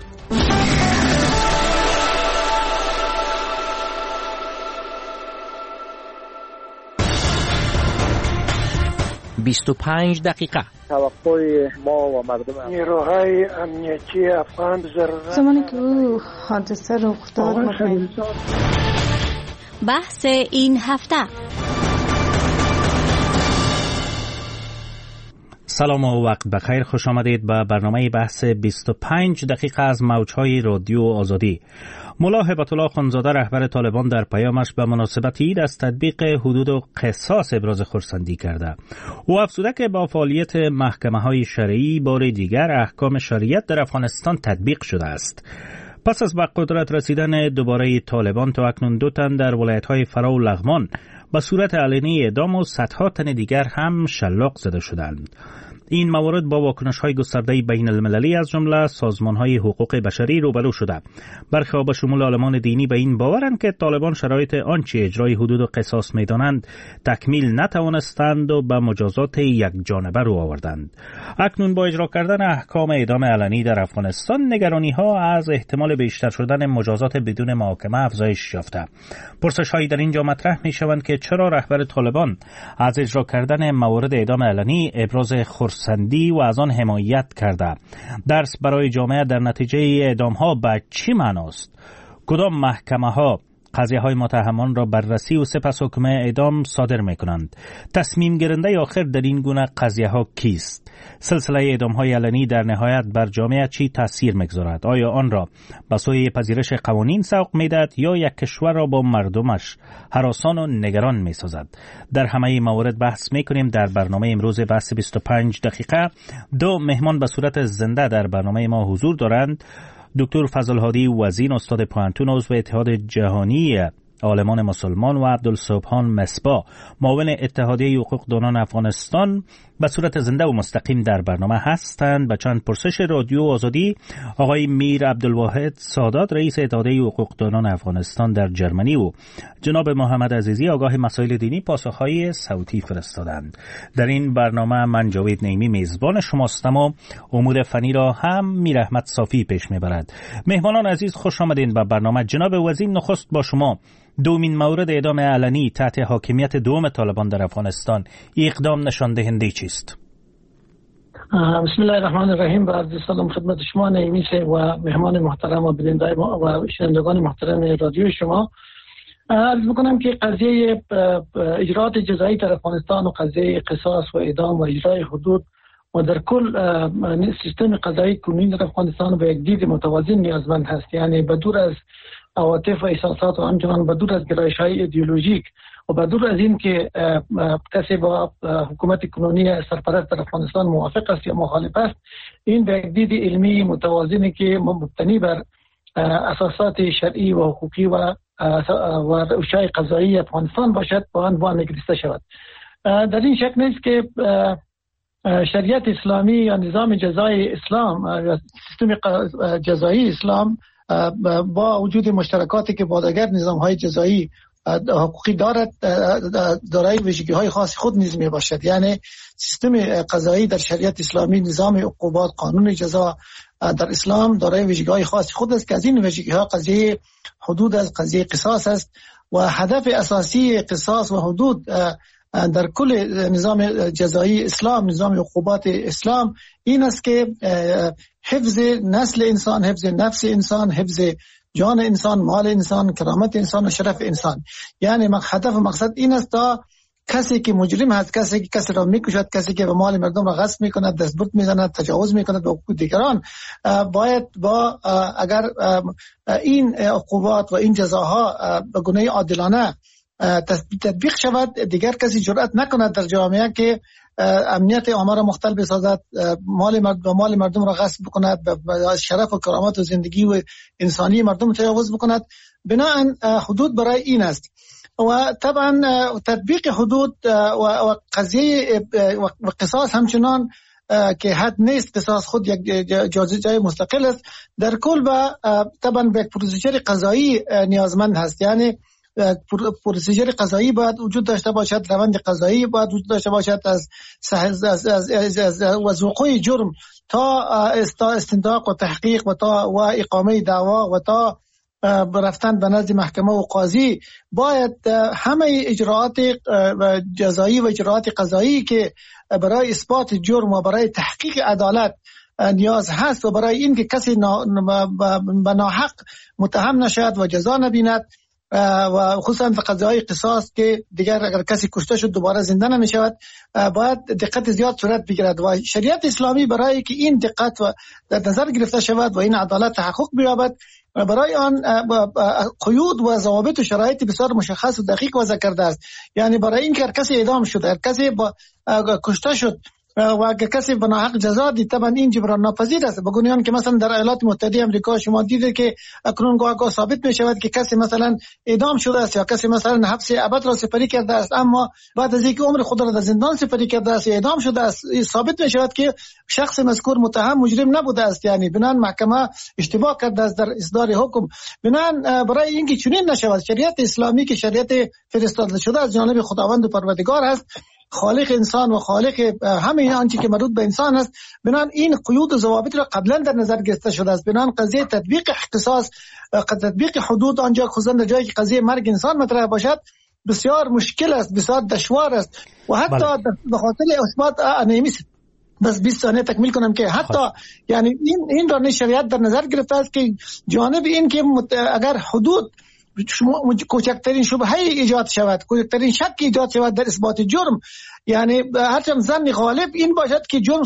بیست و پنج دقیقه توقع ما و مردم نیروهای امنیتی افغان ضرورت زمانی که او حادثه رخ داد بحث این هفته. سلام و وقت بخیر، خوش آمدید به برنامه بحث بیست و پنج دقیقه از موجهای رادیو آزادی. ملا هبت الله خانزاده رهبر طالبان در پیامش به مناسبت عید از تطبیق حدود و قصاص ابراز خرسندی کرده. او افزوده که با فعالیت محکمه‌های شرعی بار دیگر احکام شریعت در افغانستان تطبیق شده است. پس از به قدرت رسیدن دوباره طالبان تا اکنون دو تن در ولایت‌های فرا و لغمان به صورت علنی اعدام و صدها تن دیگر هم شلاق زده شدند. این موارد با واکنش‌های گسترده بین المللی از جمله سازمان‌های حقوق بشری روبرو شده. برخی به شمول عالمان دینی به این باورند که طالبان شرایط آنچه اجرای حدود و قصاص می‌دانند تکمیل نتوانستند و به مجازات یک جانبه رو آوردند. اکنون با اجرا کردن احکام اعدام علنی در افغانستان نگرانی‌ها از احتمال بیشتر شدن مجازات بدون محاکمه افزایش یافته. پرسش‌هایی در اینجا مطرح می‌شوند که چرا رهبر طالبان از اجرا کردن موارد اعدام علنی ابراز خرسندی و از آن حمایت کرده؟ درس برای جامعه در نتیجه اعدام ها به چی معناست؟ کدام محکمه ها قضیه های متهمان را بررسی و سپس حکم اعدام صادر می کنند؟ تصمیم گیرنده آخر در این گونه قضیه ها کیست؟ سلسله اعدام های علنی در نهایت بر جامعه چی تاثیر میگذارد؟ آیا آن را به سوی پذیرش قوانین سوق میدهد یا یک کشور را با مردمش هراسان و نگران میسازد؟ در همه موارد بحث میکنیم در برنامه امروز بحث بیست و پنج دقیقه. دو مهمان به صورت زنده در برنامه ما حضور دارند. دکتر فضل‌هادی وزین استاد پوهنتون عضو اتحاد جهانی عالمان مسلمان و عبدالصبحان مصباح معاون اتحادیه حقوقدانان افغانستان به صورت زنده و مستقیم در برنامه هستند. به چند پرسش رادیو آزادی آقای میر عبدالواحد سادات رئیس اتحادیه حقوقدانان افغانستان در جرمنی و جناب محمد عزیزی آگاه مسائل دینی پاسخهای صوتی فرستادند. در این برنامه من جاوید نعیمی میزبان شماستم و امور فنی را هم میر احمد صافی پیش میبرد. مهمانان عزیز خوش آمدین به برنامه. جناب وزیر، نخست با شما دومین مورد اعدام علنی تحت حاکمیت دوم طالبان در افغانستان، اقدام نشان دهنده چیست؟ بسم الله الرحمن الرحیم. با عرض سلام خدمت شما نعیمی و مهمان محترم و بیننده و شنوندگان محترم رادیو شما. عرض میکنم که قضیه اجراءات جزایی در افغانستان و قضیه قصاص و اعدام و اجرای حدود و در کل سیستم قضایی کنونی در افغانستان به یک دید متوازن نیازمند هست، یعنی بدور از عواطف و احساسات و همچنان بدور از گرایش‌های ایدئولوژیک و بدور از این که کسی با حکومت کنونی سرپرست در افغانستان موافق است یا مخالف است، این به یک دید علمی متوازنی که مبتنی بر اساسات شرعی و حقوقی و و روشهای قضایی افغانستان باشد با عنوان نگریسته شود. در این شک نیست که شریعت اسلامی یا نظام جزای اسلام یا سیستم جزایی اسلام با وجود مشترکاتی که با دیگر نظام‌های جزایی حقوقی دارد، دارای ویژگی‌های خاص خود نیز میباشد. یعنی سیستم قضایی در شریعت اسلامی، نظام عقوبات، قانون جزا در اسلام دارای ویژگی‌های خاص خود است که از این ویژگی‌ها قضیه حدود است، قضیه قصاص است و هدف اساسی قصاص و حدود در کل نظام جزایی اسلام، نظام عقوبات اسلام این است که حفظ نسل انسان، حفظ نفس انسان، حفظ جان انسان، مال انسان، کرامت انسان و شرف انسان. یعنی هدف و مقصد این است تا کسی که مجرم هست، کسی که کسی را میکشد، کسی که به مال مردم را غصب میکند، دستبرد میزند، تجاوز میکند به حقوق دیگران، باید با اگر این عقوبات و این جزاها به گونه عادلانه تطبیق شود، دیگر کسی جرأت نکند در جامعه که امنیت عامه را مختل بسازد، مال مردم و مال مردم را غصب بکند، شرف و کرامت و زندگی و انسانی مردم تجاوز بکند. بنابراین حدود برای این است و طبعا تطبیق حدود و قضیه و قصاص همچنان که حد نیست، قصاص خود یک جای مستقل است. در کل با طبعا به یک پروسیجر قضایی نیازمند هست، یعنی پروسیجر قضایی باید وجود داشته باشد، روند قضایی باید وجود داشته باشد از از از از, از, از وقوع جرم تا استنطاق و تحقیق و تا و اقامه دعوا و تا رفتن به نزد محکمه و قاضی. باید همه اجراعات جزایی و اجراعات قضایی که برای اثبات جرم و برای تحقیق عدالت نیاز هست و برای این که کسی به ناحق متهم نشد و جزا نبیند و خصوصا در قضایای قصاص که دیگر اگر کسی کشته شد دوباره زنده نمی شود، باید دقت زیاد صورت بگیرد و شریعت اسلامی برای که این دقت و در نظر گرفته شود و این عدالت تحقق بیابد، برای آن قیود و ضوابط و شرایط بسیار مشخص و دقیق وضع کرده است. یعنی برای این که هر کسی اعدام شد، هر کسی با کشته شد و اگر کسی به ناحق جزا دید، طبعا این جبران ناپذیر است. بگوییم که مثلا در ایالات متحده آمریکا شما دیدید که اکنون گاه ثابت می شود که کسی مثلا اعدام شده است یا کسی مثلا حبس ابد را سپری کرده است، اما بعد از اینکه عمر خود را در زندان سپری کرده است یا اعدام شده است، ثابت می شود که شخص مذکور متهم مجرم نبوده است. یعنی بنان محکمه اشتباه کرده است در اصدار حکم. بنان برای اینکه چنین نشود، شریعت اسلامی که شریعت فرستاده شده از جانب خداوند و پروردگار است، خالق انسان و خالق همه آنچه که مربوط به انسان است، بنان این قیود و ضوابط را قبلا در نظر گرفته شده است. بنان قضیه تطبیق قصاص، تطبیق حدود آنجا خصوصا در جایی که قضیه مرگ انسان مطرح باشد بسیار مشکل است، بسیار دشوار است و حتی به خاطر اثبات نمیشه. بس بیست ثانیه تکمیل کنم که حتی خواهد. یعنی این این را شریعت در نظر گرفته است که جانب این که اگر حدود کوچکترین شبهه ایجاد شود، کوچکترین شک ایجاد شود در اثبات جرم، یعنی هرچند ظن غالب این باشد که جرم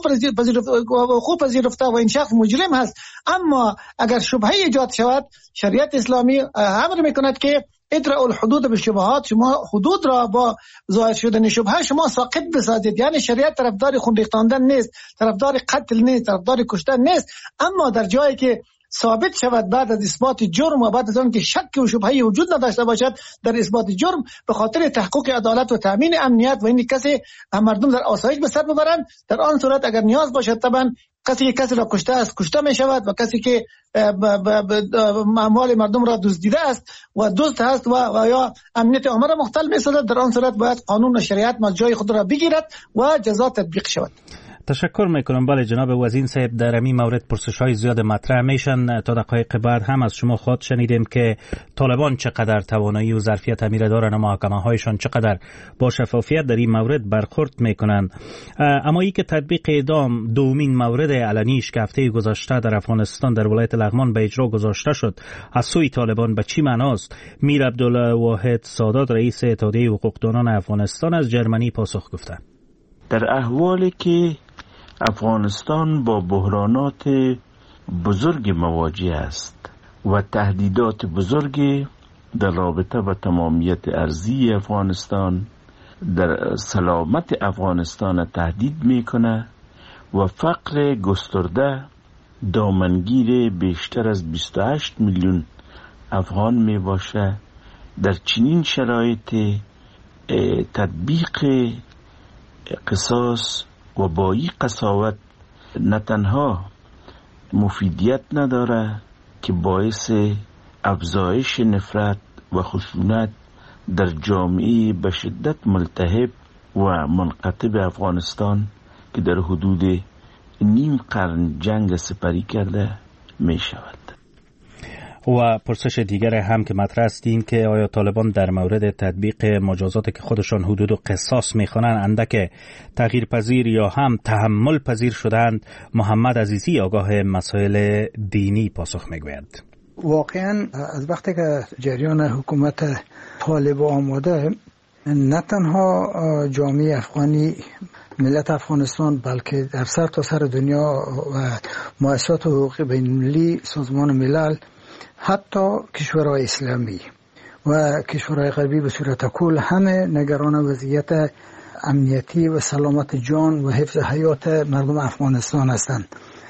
وقوع پذیرفته و این شخص مجرم هست، اما اگر شبهه ایجاد شود، شریعت اسلامی امر میکند که ادرأوا الحدود بالشبهات، شما حدود را با ظاهر شدن شبهه شما ساقط بسازید. یعنی شریعت طرفدار خون ریختاندن نیست، طرفدار قتل نیست، طرفدار کشتن نیست، اما در جایی که ثابت شود بعد از اثبات جرم و بعد از آن که شک و شبهه‌ای وجود نداشته باشد در اثبات جرم، به خاطر تحقق عدالت و تامین امنیت و این کسی مردم در آسایش به سر ببرند، در آن صورت اگر نیاز باشد طبعا کسی که کسی را کشته است کشته می شود و کسی که اموال مردم را دزدیده است و دزد است و, و یا امنیت عامه را مختل می سازد، در آن صورت باید قانون و شریعت جای خود را بگیرد و جزا تطبیق شود. تشکر میکنم. بله جناب وزین صاحب، در این مورد پرسش های زیاد مطرح میشن. تا دقایق بعد هم از شما خود شنیدیم که طالبان چقدر توانایی و ظرفیت امیر دارن و محاکمه هایشان چقدر با شفافیت در این مورد برخورد میکنن. اما ای که تطبیق اعدام دومین مورد علنیش که هفته گذشته در افغانستان در ولایت لغمان به اجرا گذاشته شد از سوی طالبان به چی معناست؟ میر عبدالواحد سادات رئیس اتحادیه حقوقدانان افغانستان از جرمنی پاسخ گفته. در احوالی که افغانستان با بحرانات بزرگ مواجه است و تهدیدات بزرگ در رابطه با تمامیت ارضی افغانستان، در سلامت افغانستان تهدید میکنه و فقر گسترده دامنگیر بیشتر از بیست و هشت میلیون افغان می باشه، در چنین شرایط تطبیق قصاص و با این قساوت نه تنها مفیدیت نداره که باعث افزایش نفرت و خشونت در جامعه به شدت ملتهب و منقطب افغانستان که در حدود نیم قرن جنگ سپری کرده می شود. و پرسش دیگر هم که مطرح است این که آیا طالبان در مورد تطبیق مجازاتی که خودشان حدود و قصاص میخوانند اندک تغییر پذیر یا هم تحمل پذیر شدند؟ محمد عزیزی آگاه مسائل دینی پاسخ میگوید. واقعا از وقتی که جریان حکومت طالب آماده، نه تنها جامعه افغانی، ملت افغانستان، بلکه در سر تا سر دنیا و مؤسسات حقوقی بین‌المللی، سازمان ملل، حتی کشورهای اسلامی و کشورهای غربی به صورت کل همه نگران وضعیت امنیتی و سلامت جان و حفظ حیات مردم افغانستان هستند.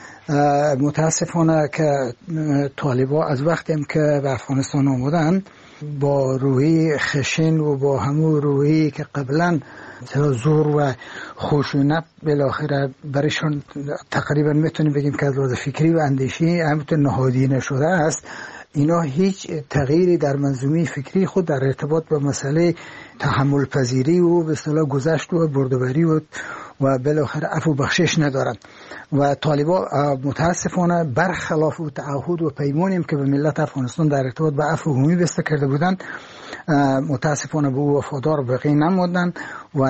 متاسفانه که طالبان از وقتی که به افغانستان آمدن با روحی خشن و با همون روحی که قبلا زور و خشونت بالاخره برایشان تقریبا میتونیم بگیم که از لحاظ فکری و اندیشی همینطور نهادینه شده است، اینا هیچ تغییری در منظومه فکری خود در ارتباط با مسئله تحمل پذیری و به اصطلاح گذشت و بردباری و و بالاخره عفو بخشش ندارند و طالبان متاسفانه برخلاف و تعهد و پیمانی که به ملت افغانستان در ارتباط با عفو عمومی بسته کرده بودند متاسفانه به او وفادار بقی نمودند و,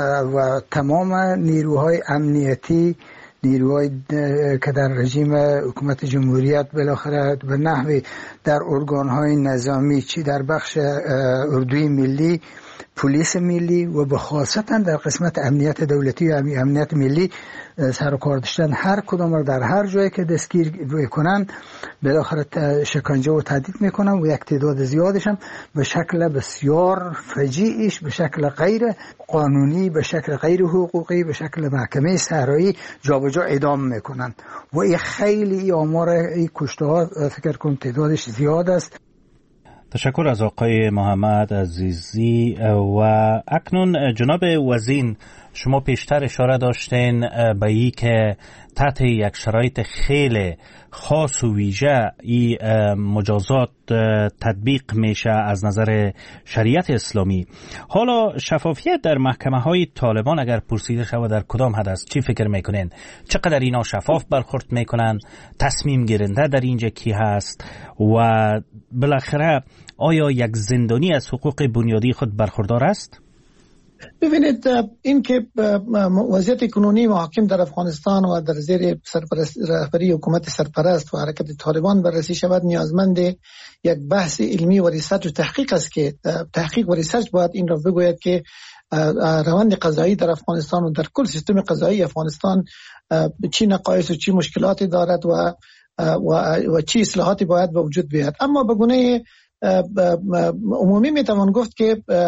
و تمام نیروهای امنیتی، نیروهای که در رژیم حکومت جمهوریت بالاخره به نحوی در ارگانهای نظامی، چی در بخش اردوی ملی، پلیس ملی و به خاصتا در قسمت امنیت دولتی و امنیت ملی سر و کار داشتن، هر کدام را در هر جایی که دستگیر کنن بالاخره شکنجه و تهدید میکنن و یک تعداد زیادش هم به شکل بسیار فجیعش، به شکل غیر قانونی، به شکل غیر حقوقی، به شکل محکمه صحرایی جابجا اعدام میکنن و این خیلی آمار این کشته ها فکر کنم تعدادش زیاد است. تشکر از آقای محمد عزیزی. و اکنون جناب وزین، شما پیشتر اشاره داشتین به ای که تحت یک شرایط خیلی خاص و ویژه ای مجازات تطبیق میشه از نظر شریعت اسلامی. حالا شفافیت در محکمه های طالبان اگر پرسیده شود در کدام حد است؟ چی فکر میکنین؟ چقدر اینا شفاف برخورد میکنن؟ تصمیم گیرنده در اینجا کی هست؟ و بالاخره آیا یک زندانی از حقوق بنیادی خود برخوردار است؟ ببینید، این که وضعیت کنونی محاکم در افغانستان و در زیر رهبری حکومت سرپرست و حرکت طالبان بررسی شود نیازمند یک بحث علمی و ریسرچ و تحقیق است که تحقیق و ریسرچ باید این را بگوید که روند قضایی در افغانستان و در کل سیستم قضایی افغانستان چی نقایص و چی مشکلاتی دارد و و, و چی اصلاحاتی باید به وجود بیاید. اما به گونه عمومی میتوان گفت که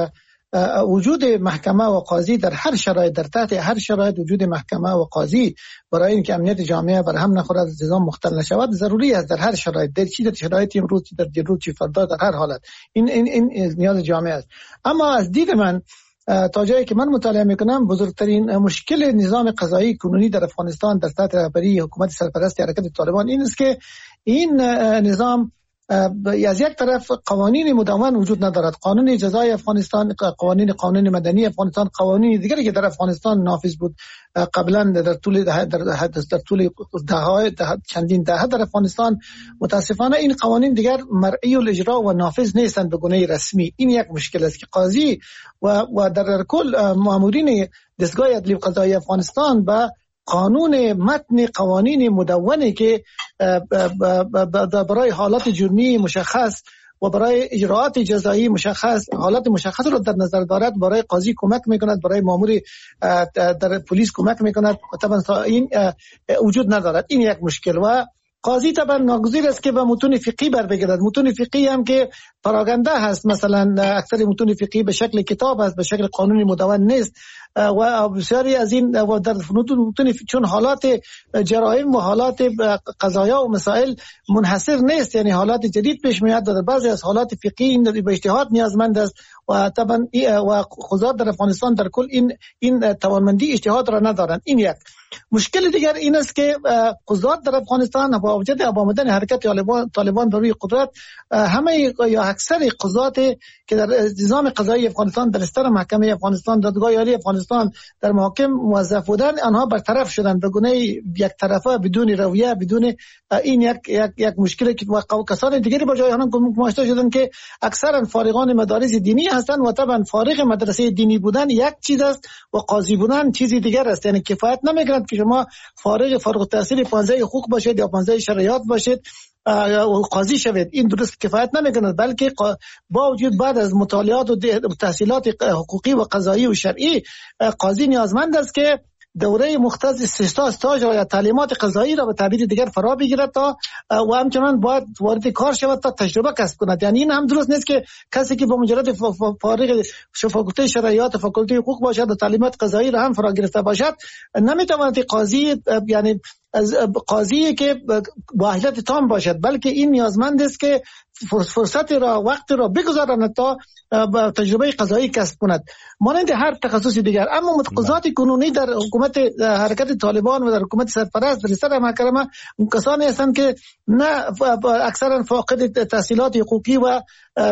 وجود محکمه و قاضی در هر شرایط، در تحت هر شرایط وجود محکمه و قاضی برای اینکه امنیت جامعه بر هم نخورد، نظام مختل نشود، ضروری است در هر شرایط، در چی در شرایط امروز، چی در دیروز، چی فردا، در هر حالت این این این نیاز جامعه است. اما از دید من تا جایی که من مطالعه میکنم، بزرگترین مشکل نظام قضایی کنونی در افغانستان در تحت رهبری حکومت سرپرست حرکت طالبان این است که این نظام از یک طرف قوانین مدون وجود ندارد، قانون جزای افغانستان، قوانین قانون مدنی افغانستان، قوانین دیگری که در افغانستان نافذ بود قبلا در طول در, در, در طول دههای ده چندین دهه در افغانستان، متاسفانه این قوانین دیگر مرئی الاجرا و نافذ نیستند به گونه رسمی. این یک مشکل است که قاضی و و در کل مامورین دستگاه عدلی قضایی افغانستان با قانون متن قوانین مدونه که برای حالات جرمی مشخص و برای اجراعات جزایی مشخص حالات مشخص رو در نظر دارد، برای قاضی کمک میکند، برای مامور در پلیس کمک میکند، طبعا این وجود ندارد. این یک مشکل و قاضی طبعا ناگزیر است که به متون فقهی بر بگیرد. متون فقهی هم که پراگنده هست، مثلا اکثر متون فقهی به شکل کتاب است، به شکل قانونی مدون نیست و بسیاری از این و در متون چون حالات جرائم و حالات قضایا و مسائل منحصر نیست، یعنی حالات جدید پیش میاد، در بعضی از حالات فقهی این به اجتهاد نیازمند است و طبعا و قضات در افغانستان در کل این این توانمندی اجتهاد را ندارند. این یک مشکل دیگر این است که قضات در افغانستان با وجود آمدن حرکت طالبان طالبان بر روی قدرت، همه یا اکثر قضات که در نظام قضایی افغانستان در استر محکمه افغانستان، دادگاه عالی افغانستان در محاکم موظف بودن، آنها برطرف شدند به گونه یک طرفه، بدون رویه، بدون این یک یک یک مشکلی که کسان دیگری با جای آنها گماشته شدند که اکثرا فارغان مدارس دینی هستند و طبعا فارغ مدرسه دینی بودن یک چیز است و قاضی بودن چیزی دیگر است. یعنی کفایت نمی‌کند که شما فارغ فارغ التحصیل پانزده حقوق باشید یا پانزده شرایط باشید و قاضی شوید، این درست کفایت نمی‌کند، بلکه با وجود بعد از مطالعات و تحصیلات حقوقی و قضایی و شرعی قاضی نیازمند است که دوره مختص سه استاژ یا تعلیمات قضایی را به تعبیر دیگر فرا بگیرد تا و همچنان باید وارد کار شود تا تجربه کسب کند. یعنی این هم درست نیست که کسی که با مجرد فارغ فاکولته شرعیات، فاکولته حقوق باشد و تعلیمات قضایی را هم فرا گرفته باشد نمیتواند قاضی، یعنی از قاضی که با اهلیت تام باشد، بلکه این نیازمند است که فرصت را وقت را بگذارند تا تجربه قضایی کسب کند مانند هر تخصصی دیگر. اما متقاضات کنونی در حکومت حرکت طالبان و در حکومت سرپرست در سر محکمه کسانی هستند که نه اکثرا فاقد تحصیلات حقوقی و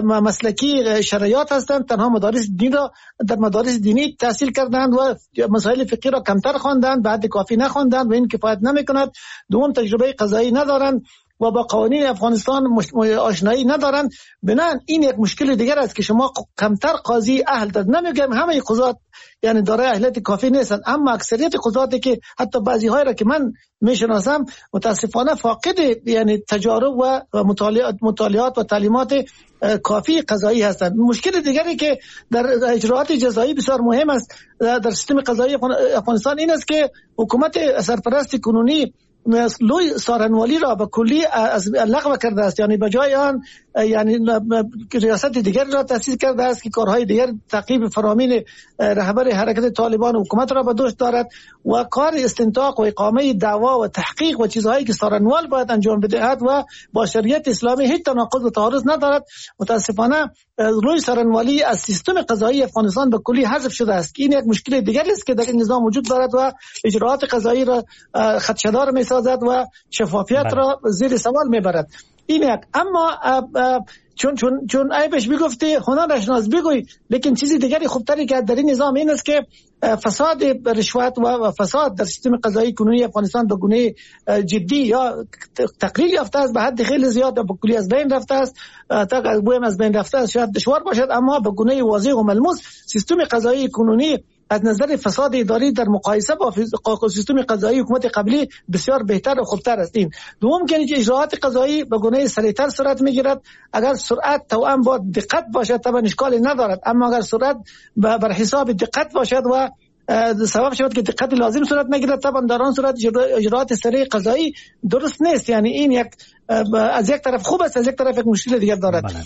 مسلکی شرعیات هستند، تنها مدارس دین را در مدارس دینی تحصیل کردند و مسائل فقهی را کمتر خواندند، بعد کافی نخواندند و این کفایت نمی‌کند. دوم تجربه قضایی ندارند و با قوانین افغانستان آشنایی ندارند. بنابراین این یک مشکل دیگر است که شما کمتر قاضی اهل داد. نمیگم همه قضات یعنی دارای اهلیت کافی نیستند، اما اکثریت قضاتی که حتی بعضی های را که من میشناسم متاسفانه فاقد یعنی تجارب و مطالعات مطالعات و تعلیمات کافی قضایی هستند. مشکل دیگری که در اجراعات جزایی بسیار مهم است در سیستم قضایی افغانستان این است که حکومت سرپرست کنونی لوی سارنوالی را به کلی از لغو کرده است، یعنی به جای آن یعنی ریاست دیگر را تأسیس کرده است که کارهای دیگر تعقیب فرامین رهبر حرکت طالبان و حکومت را به دوش دارد و کار استنطاق و اقامه دعوا و تحقیق و چیزهایی که سارنوال باید انجام بدهد و با شریعت اسلامی هیچ تناقض و تعارض ندارد. متاسفانه روی سارنوالی از سیستم قضایی افغانستان به کلی حذف شده است. این یک مشکل دیگری است که در این نظام وجود دارد و اجراعات قضایی را خدشه‌دار می‌سازد و شفافیت بله. را زیر سوال می‌برد. این یک. اما چون چون چون عیبش میگفتی هنرش ناز بگوی، لیکن چیزی دیگری خوبتری که در این نظام این است که فساد رشوت و فساد در سیستم قضایی کنونی افغانستان به گونه جدی یا تقلیل یافته است، به حد خیلی زیاد به کلی از بین رفته است. تا بویم از بین رفته است شاید دشوار باشد، اما به گونه واضح و ملموس سیستم قضایی کنونی از نظر فساد اداری در مقایسه با سیستم قضایی حکومت قبلی بسیار بهتر و خوبتر است. این دوم که اجراعات قضایی به گونه سریعتر صورت میگیرد. اگر سرعت توأم با دقت باشد طبعا اشکالی ندارد، اما اگر سرعت بر حساب دقت باشد و سبب شود که دقت لازم صورت نگیرد، طبعا در آن صورت اجراعات سریع قضایی درست نیست. یعنی این یک از یک طرف خوب است، از یک طرف یک مشکل دیگر دارد. بله.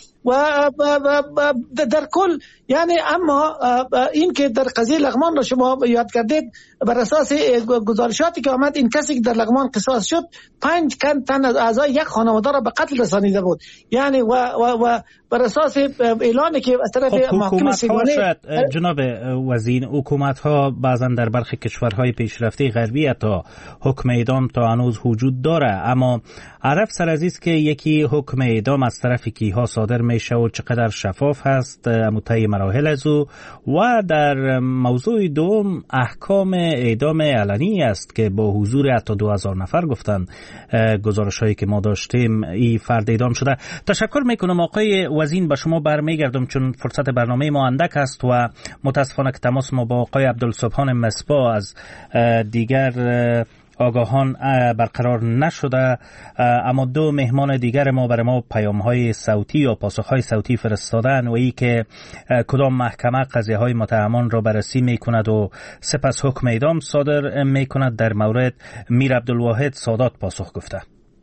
و در کل یعنی اما این که در قضیه لغمان را شما یاد کردید، بر اساس گزارشاتی که آمد این کسی که در لغمان قصاص شد پنج تن از اعضای یک خانواده را به قتل رسانیده بود. یعنی و و و بر اساس اعلانی که از طرف محکمه سگانه جناب وزیر، حکومت ها بعضا در برخی کشورهای پیشرفته غربی تا حکم اعدام تا هنوز وجود داره، اما عرف سر عزیز که یکی حکم اعدام از طرف کیها صادر میشه و چقدر شفاف هست مطیع مراحل از او، و در موضوع دوم احکام اعدام علنی است که با حضور حتی دو هزار نفر گفتن گزارش هایی که ما داشتیم این فرد اعدام شده. تشکر میکنم آقای وزین، به شما برمیگردم چون فرصت برنامه ما اندک است و متاسفانه که تماس ما با آقای عبدالسبحان مصباح از دیگر آگاهان برقرار نشده، اما دو مهمان دیگر ما برای ما پیام‌های صوتی یا پاسخ‌های صوتی فرستادن و ای که کدام محکمه قضیه‌های متهمان را بررسی می‌کند و سپس حکم اعدام صادر می‌کند. در مورد میر عبدالواحد سادات پاسخ گفته.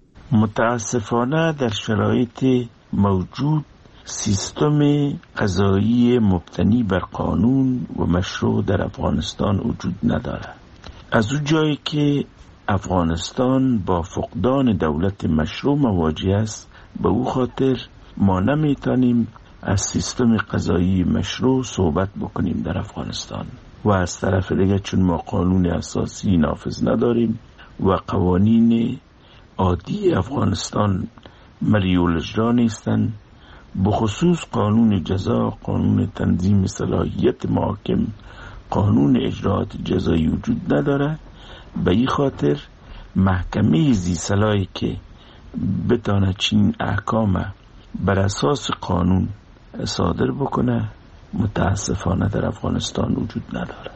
متاسفانه در شرایط موجود سیستم قضایی مبتنی بر قانون و مشروع در افغانستان وجود ندارد. از اون جایی که افغانستان با فقدان دولت مشروع مواجه است، به او خاطر ما نمیتونیم از سیستم قضایی مشروع صحبت بکنیم در افغانستان. و از طرف دیگه چون ما قانون اساسی نافذ نداریم و قوانین عادی افغانستان مریول اجرا نیستن، بخصوص قانون جزا، قانون تنظیم صلاحیت محاکم، قانون اجراات جزایی وجود نداره. به این خاطر محکمه زی صلاحی که بتانه چین احکام بر اساس قانون صادر بکنه متاسفانه در افغانستان وجود نداره.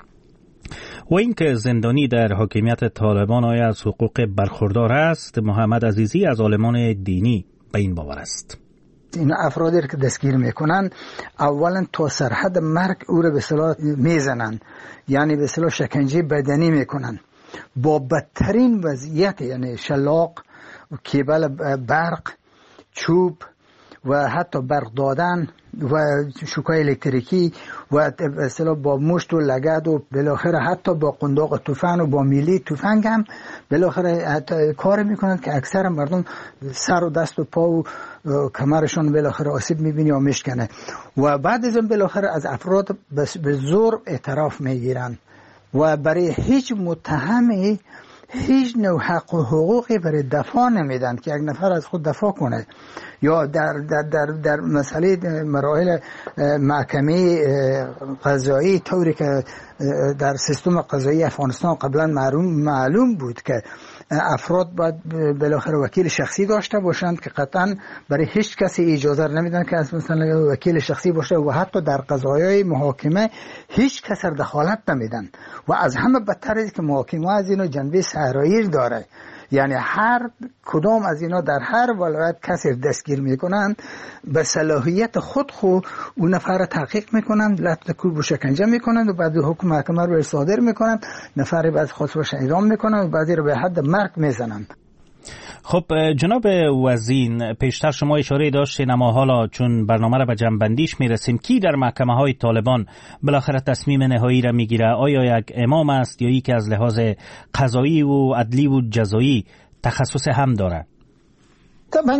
و اینکه زندانی در حاکمیت طالبان آیا از حقوق برخوردار است، محمد عزیزی از عالمان دینی به این باور است. این افرادی که دستگیر میکنن اولا تا سرحد مرگ او را به اصطلاح میزنن، یعنی به اصطلاح شکنجه بدنی میکنن با بدترین وضعیت، یعنی شلاق، کیبل برق، چوب و حتی برق دادن و شوکای الکتریکی و به اصطلاح با مشت و لگد و بالاخره حتی با قنداق تفنگ و با میلی تفنگ هم بالاخره حتی کار میکنند که اکثر مردم سر و دست و پا و کمرشون بالاخره آسیب میبینی و میشکنه و بعد از اون بالاخره از افراد به زور اعتراف میگیرن و برای هیچ متهمی هیچ نوع حق و حقوقی برای دفاع نمیدن که یک نفر از خود دفاع کنه، یا در در در در مسئله مراحل محکمه قضایی طوری که در سیستم قضایی افغانستان قبلا معلوم معلوم بود که افراد باید بالاخره وکیل شخصی داشته باشند که قطعا برای هیچ کسی اجازه نمیدن که از مثلا وکیل شخصی باشه و حتی در قضایای محاکمه هیچ کس دخالت نمیدن و از همه بدتر است که محاکمه از اینا جنبه سرایی داره، یعنی هر کدام از اینا در هر ولایت کسی دستگیر میکنن به صلاحیت خود خو اون نفر تحقیق میکنن، لطف کوب و شکنجه میکنن و بعد حکم محکمه رو صادر میکنن، نفر بعد خودش اعدام میکنن و بعدی رو به حد مرگ میزنن. خب جناب وزین، پیشتر شما اشاره داشتین، اما حالا چون برنامه را به جنبندیش میرسیم، کی در محکمه های طالبان بالاخره تصمیم نهایی را میگیره؟ آیا یک امام است یا ای که از لحاظ قضایی و عدلی و جزایی تخصص هم داره؟ طبعا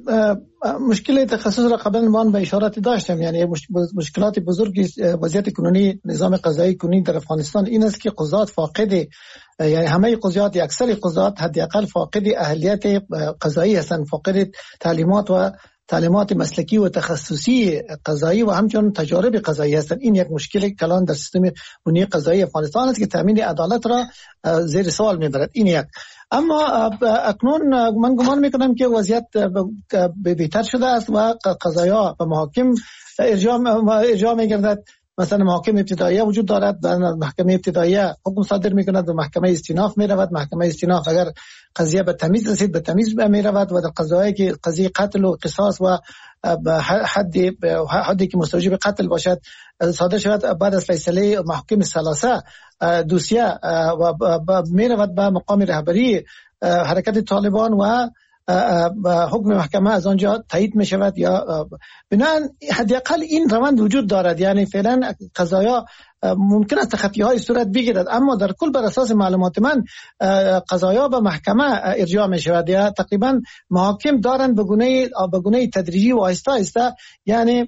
مشکل تخصص را قبلا من به اشارات داشتم، یعنی مشکلات بزرگی وضعیت کنونی نظام قضایی کنونی در افغانستان این است که قضات فاقد، یعنی همه قضات یا اکثر قضات حداقل فاقد اهلیت قضایی هستند، فاقد تعلیمات و تعلیمات مسلکی و تخصصی قضایی و همچنین تجارب قضایی هستند. این یک مشکل کلان در سیستم کنونی قضایی افغانستان است که تامین عدالت را زیر سوال میبرد. این یک. اما اکنون من گمان میکنم که وضعیت بهتر شده است و قضایا و محاکم ارجاع ارجاع میگردد. مثلا محاکم ابتداییه وجود دارد و محکمه ابتداییه حکم صادر میکند و محکمه استیناف میرود. محکمه استیناف اگر قضیه به تمیز رسید به تمیز میرود و در قضایی که قضیه قتل و قصاص و حدی حدی که مستوجب قتل باشد صادر شود، بعد از فیصله محکم ثلاثه دوسیه و میرود به مقام رهبری حرکت طالبان و حکم محکمه از آنجا تایید می شود یا بنان حداقل این روند وجود دارد. یعنی فعلا قضایا ممکن است تخطی های صورت بگیرد، اما در کل بر اساس معلومات من قضایا به محکمه ارجاع می شود یا تقریبا محاکم دارند به گونه به گونه تدریجی و آهسته آهسته یعنی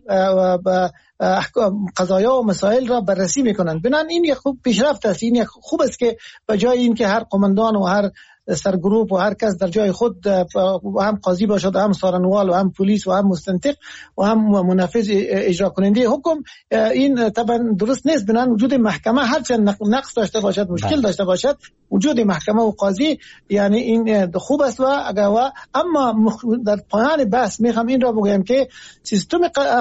قضایا و مسائل را بررسی میکنند. بنان این یک خوب پیشرفت است. این یک خوب است که به جای این که هر قماندان و هر سرگروپ و هر کس در جای خود هم قاضی باشد، هم سارنوال و هم پلیس و هم مستنطق و هم منفذ اجرا کننده حکم، این طبعا درست نیست. بنان وجود محکمه هرچند نقص داشته باشد، مشکل داشته باشد، وجود محکمه و قاضی یعنی این خوب است. و اگر و اما در پایان بحث میخوام این را بگویم که سیستم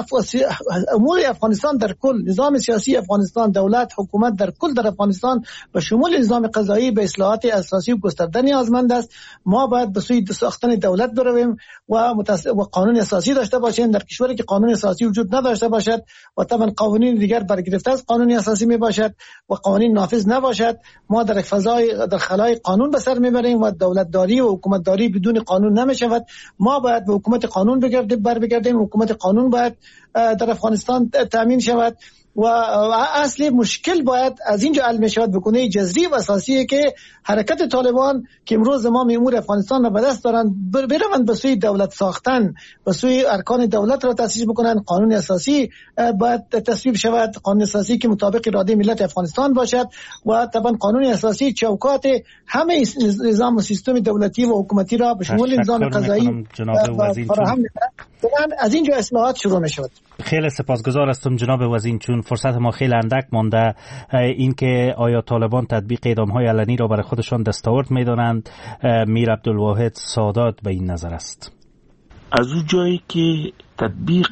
امور افغانستان در کل، نظام سیاسی افغانستان، دولت، حکومت در کل در افغانستان به شمول نظام قضایی به اصلاحات اساسی و گسترده نیازمند است. ما باید به سوی ساختن دولت برویم و متص... و قانون اساسی داشته باشیم. در کشوری که قانون اساسی وجود نداشته باشد و طبعا قوانین دیگر برگرفته از قانون اساسی می باشد و قوانین نافذ نباشد، ما در فضای در خلای قانون به سر میبریم و دولتداری و حکومتداری بدون قانون نمیشود. ما باید به حکومت قانون بگردیم بر بگردیم حکومت قانون باید در افغانستان تامین شود و اصل مشکل باید از اینجا حل میشود به گونه جذری و اساسیه که حرکت طالبان که امروز زمام امور افغانستان را به دست دارند بروند به سوی دولت ساختن، به سوی ارکان دولت را تاسیس بکنند. قانون اساسی باید تصویب شود، قانون اساسی که مطابق اراده ملت افغانستان باشد و طبعا قانون اساسی چوکات همه نظام و سیستم دولتی و حکومتی را به شمول نظام قضایی فراهم می‌کند. از اینجا اصلاحات شروع می‌شود. خیلی سپاسگزار هستم جناب وزیر، چون فرصت ما خیلی اندک مانده. اینکه آیا طالبان تطبیق اعدام‌های علنی را برای خودشان دستاورد می‌دانند، میر عبدالواحد سادات به این نظر است. از اون جایی که تطبیق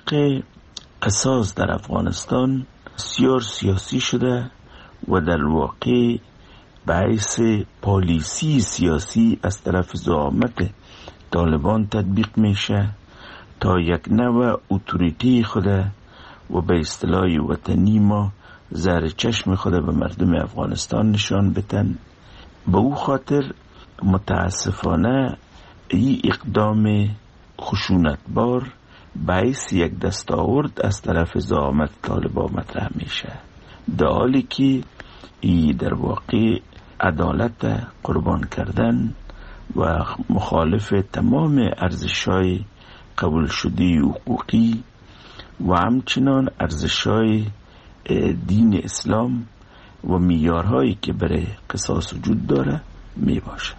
قصاص در افغانستان بسیار سیاسی شده و در واقع باعث پالیسی سیاسی از طرف زعامت طالبان تطبیق میشه تا یک نوع اتوریتی خود و به اصطلاح وطنی ما زهر چشم خود به مردم افغانستان نشان بدن. به او خاطر متاسفانه این اقدام خشونتبار باعث یک دستاورد از طرف زعامت طالبان مطرح میشه، در حالی که ای در واقع عدالت قربان کردن و مخالف تمام ارزش‌های قبول شده حقوقی و همچنان ارزش‌های دین اسلام و معیارهایی که برای قصاص وجود داره می باشه.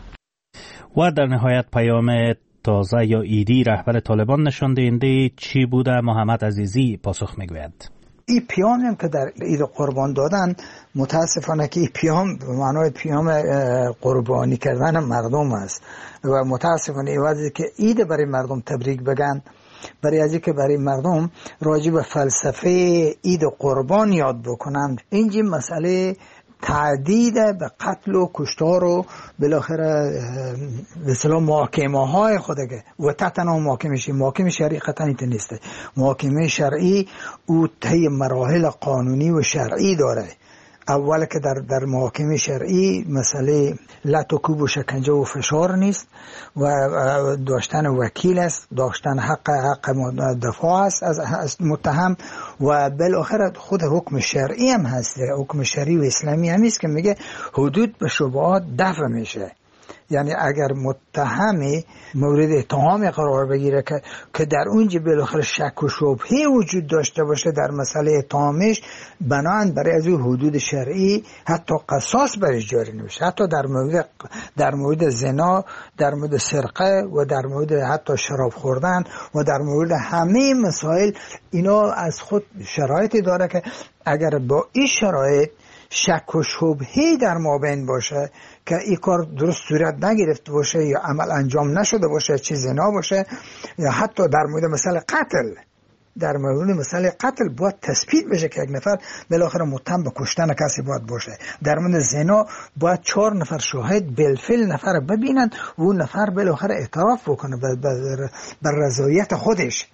و در نهایت پیام تازه یا ایدی رهبر طالبان نشان دهنده چی بوده؟ محمد عزیزی پاسخ میگوید. این پیامی هم که در عید قربان دادن، متاسفانه که این پیام به معنای پیام قربانی کردن مردم است و متاسفانه این وضعی که عید برای مردم تبریک بگن، برای ازی که برای مردم راجع به فلسفه عید قربان یاد بکنند. اینجی مسئله تعدید به قتل و کشتار و بالاخره به اصطلاح محاکمه های خوده و تنها محاکمه شرعی محاکمه شرعی قطعا نیست نیست محاکمه شرعی او طی مراحل قانونی و شرعی داره. اول که در در محاکمه شرعی مسئله لط و کوب و شکنجه و فشار نیست و داشتن وکیل است، داشتن حق حق دفاع است از, از متهم و بالاخره خود حکم شرعی هم هست. حکم شرعی و اسلامی هم است که میگه حدود به شبهات دفع میشه. یعنی اگر متهمی مورد اتهام قرار بگیره که که در اونجا بالاخره شک و شبهه وجود داشته باشه در مسئله اتهامش، بنابراین برای از اون حدود شرعی حتی قصاص برش جاری نمیشه. حتی در مورد در مورد زنا، در مورد سرقه و در مورد حتی شراب خوردن و در مورد همه مسائل اینا از خود شرایطی داره که اگر با این شرایط شک و شبهه در مابین باشه که این کار درست صورت نگرفته باشه یا عمل انجام نشده باشه، چه زنا باشه یا حتی در مورد مسئله قتل، در مورد مسئله قتل باید تثبیت بشه که یک نفر بالاخره متهم به کشتن کسی باید باشه. در مورد زنا باید چهار نفر شاهد بالفعل نفر ببینن و اون نفر بالاخره اعتراف بکنه بر رضایت خودش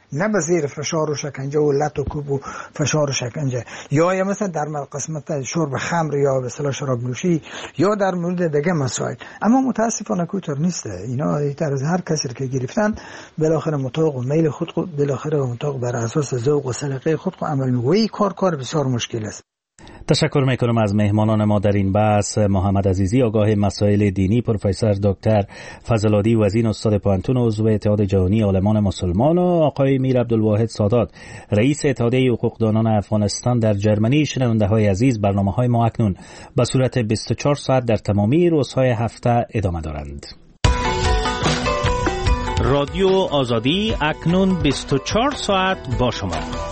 نه به زیر فشار و شکنجه و لط و کوب و فشار و شکنجه، یا یا مثلا در قسمت شرب خمر یا به اصطلاح شراب نوشی یا در مورد دیگه مسائل. اما متاسفانه کوتر نیسته. اینا در از هر کسی که گرفتن بالاخره مطابق و میل خود خود بالاخره مطابق بر اساس ذوق و سلیقه خود خود عمل می‌کنه. کار کار بسیار مشکل است. تشکر میکنم از مهمانان ما در این بحث. محمد عزیزی، آگاه مسائل دینی، پروفسور دکتر فضل‌آدی وزین، استاد پانتون و عضو اتحاد جهانی عالمان مسلمان، و آقای میر عبدالواحد سادات، رئیس اتحادیه حقوقدانان افغانستان در جرمنی. شنونده های عزیز، برنامه های ما اکنون به صورت بیست و چهار ساعت در تمامی روزهای هفته ادامه دارند. رادیو آزادی اکنون بیست و چهار ساعت با شما.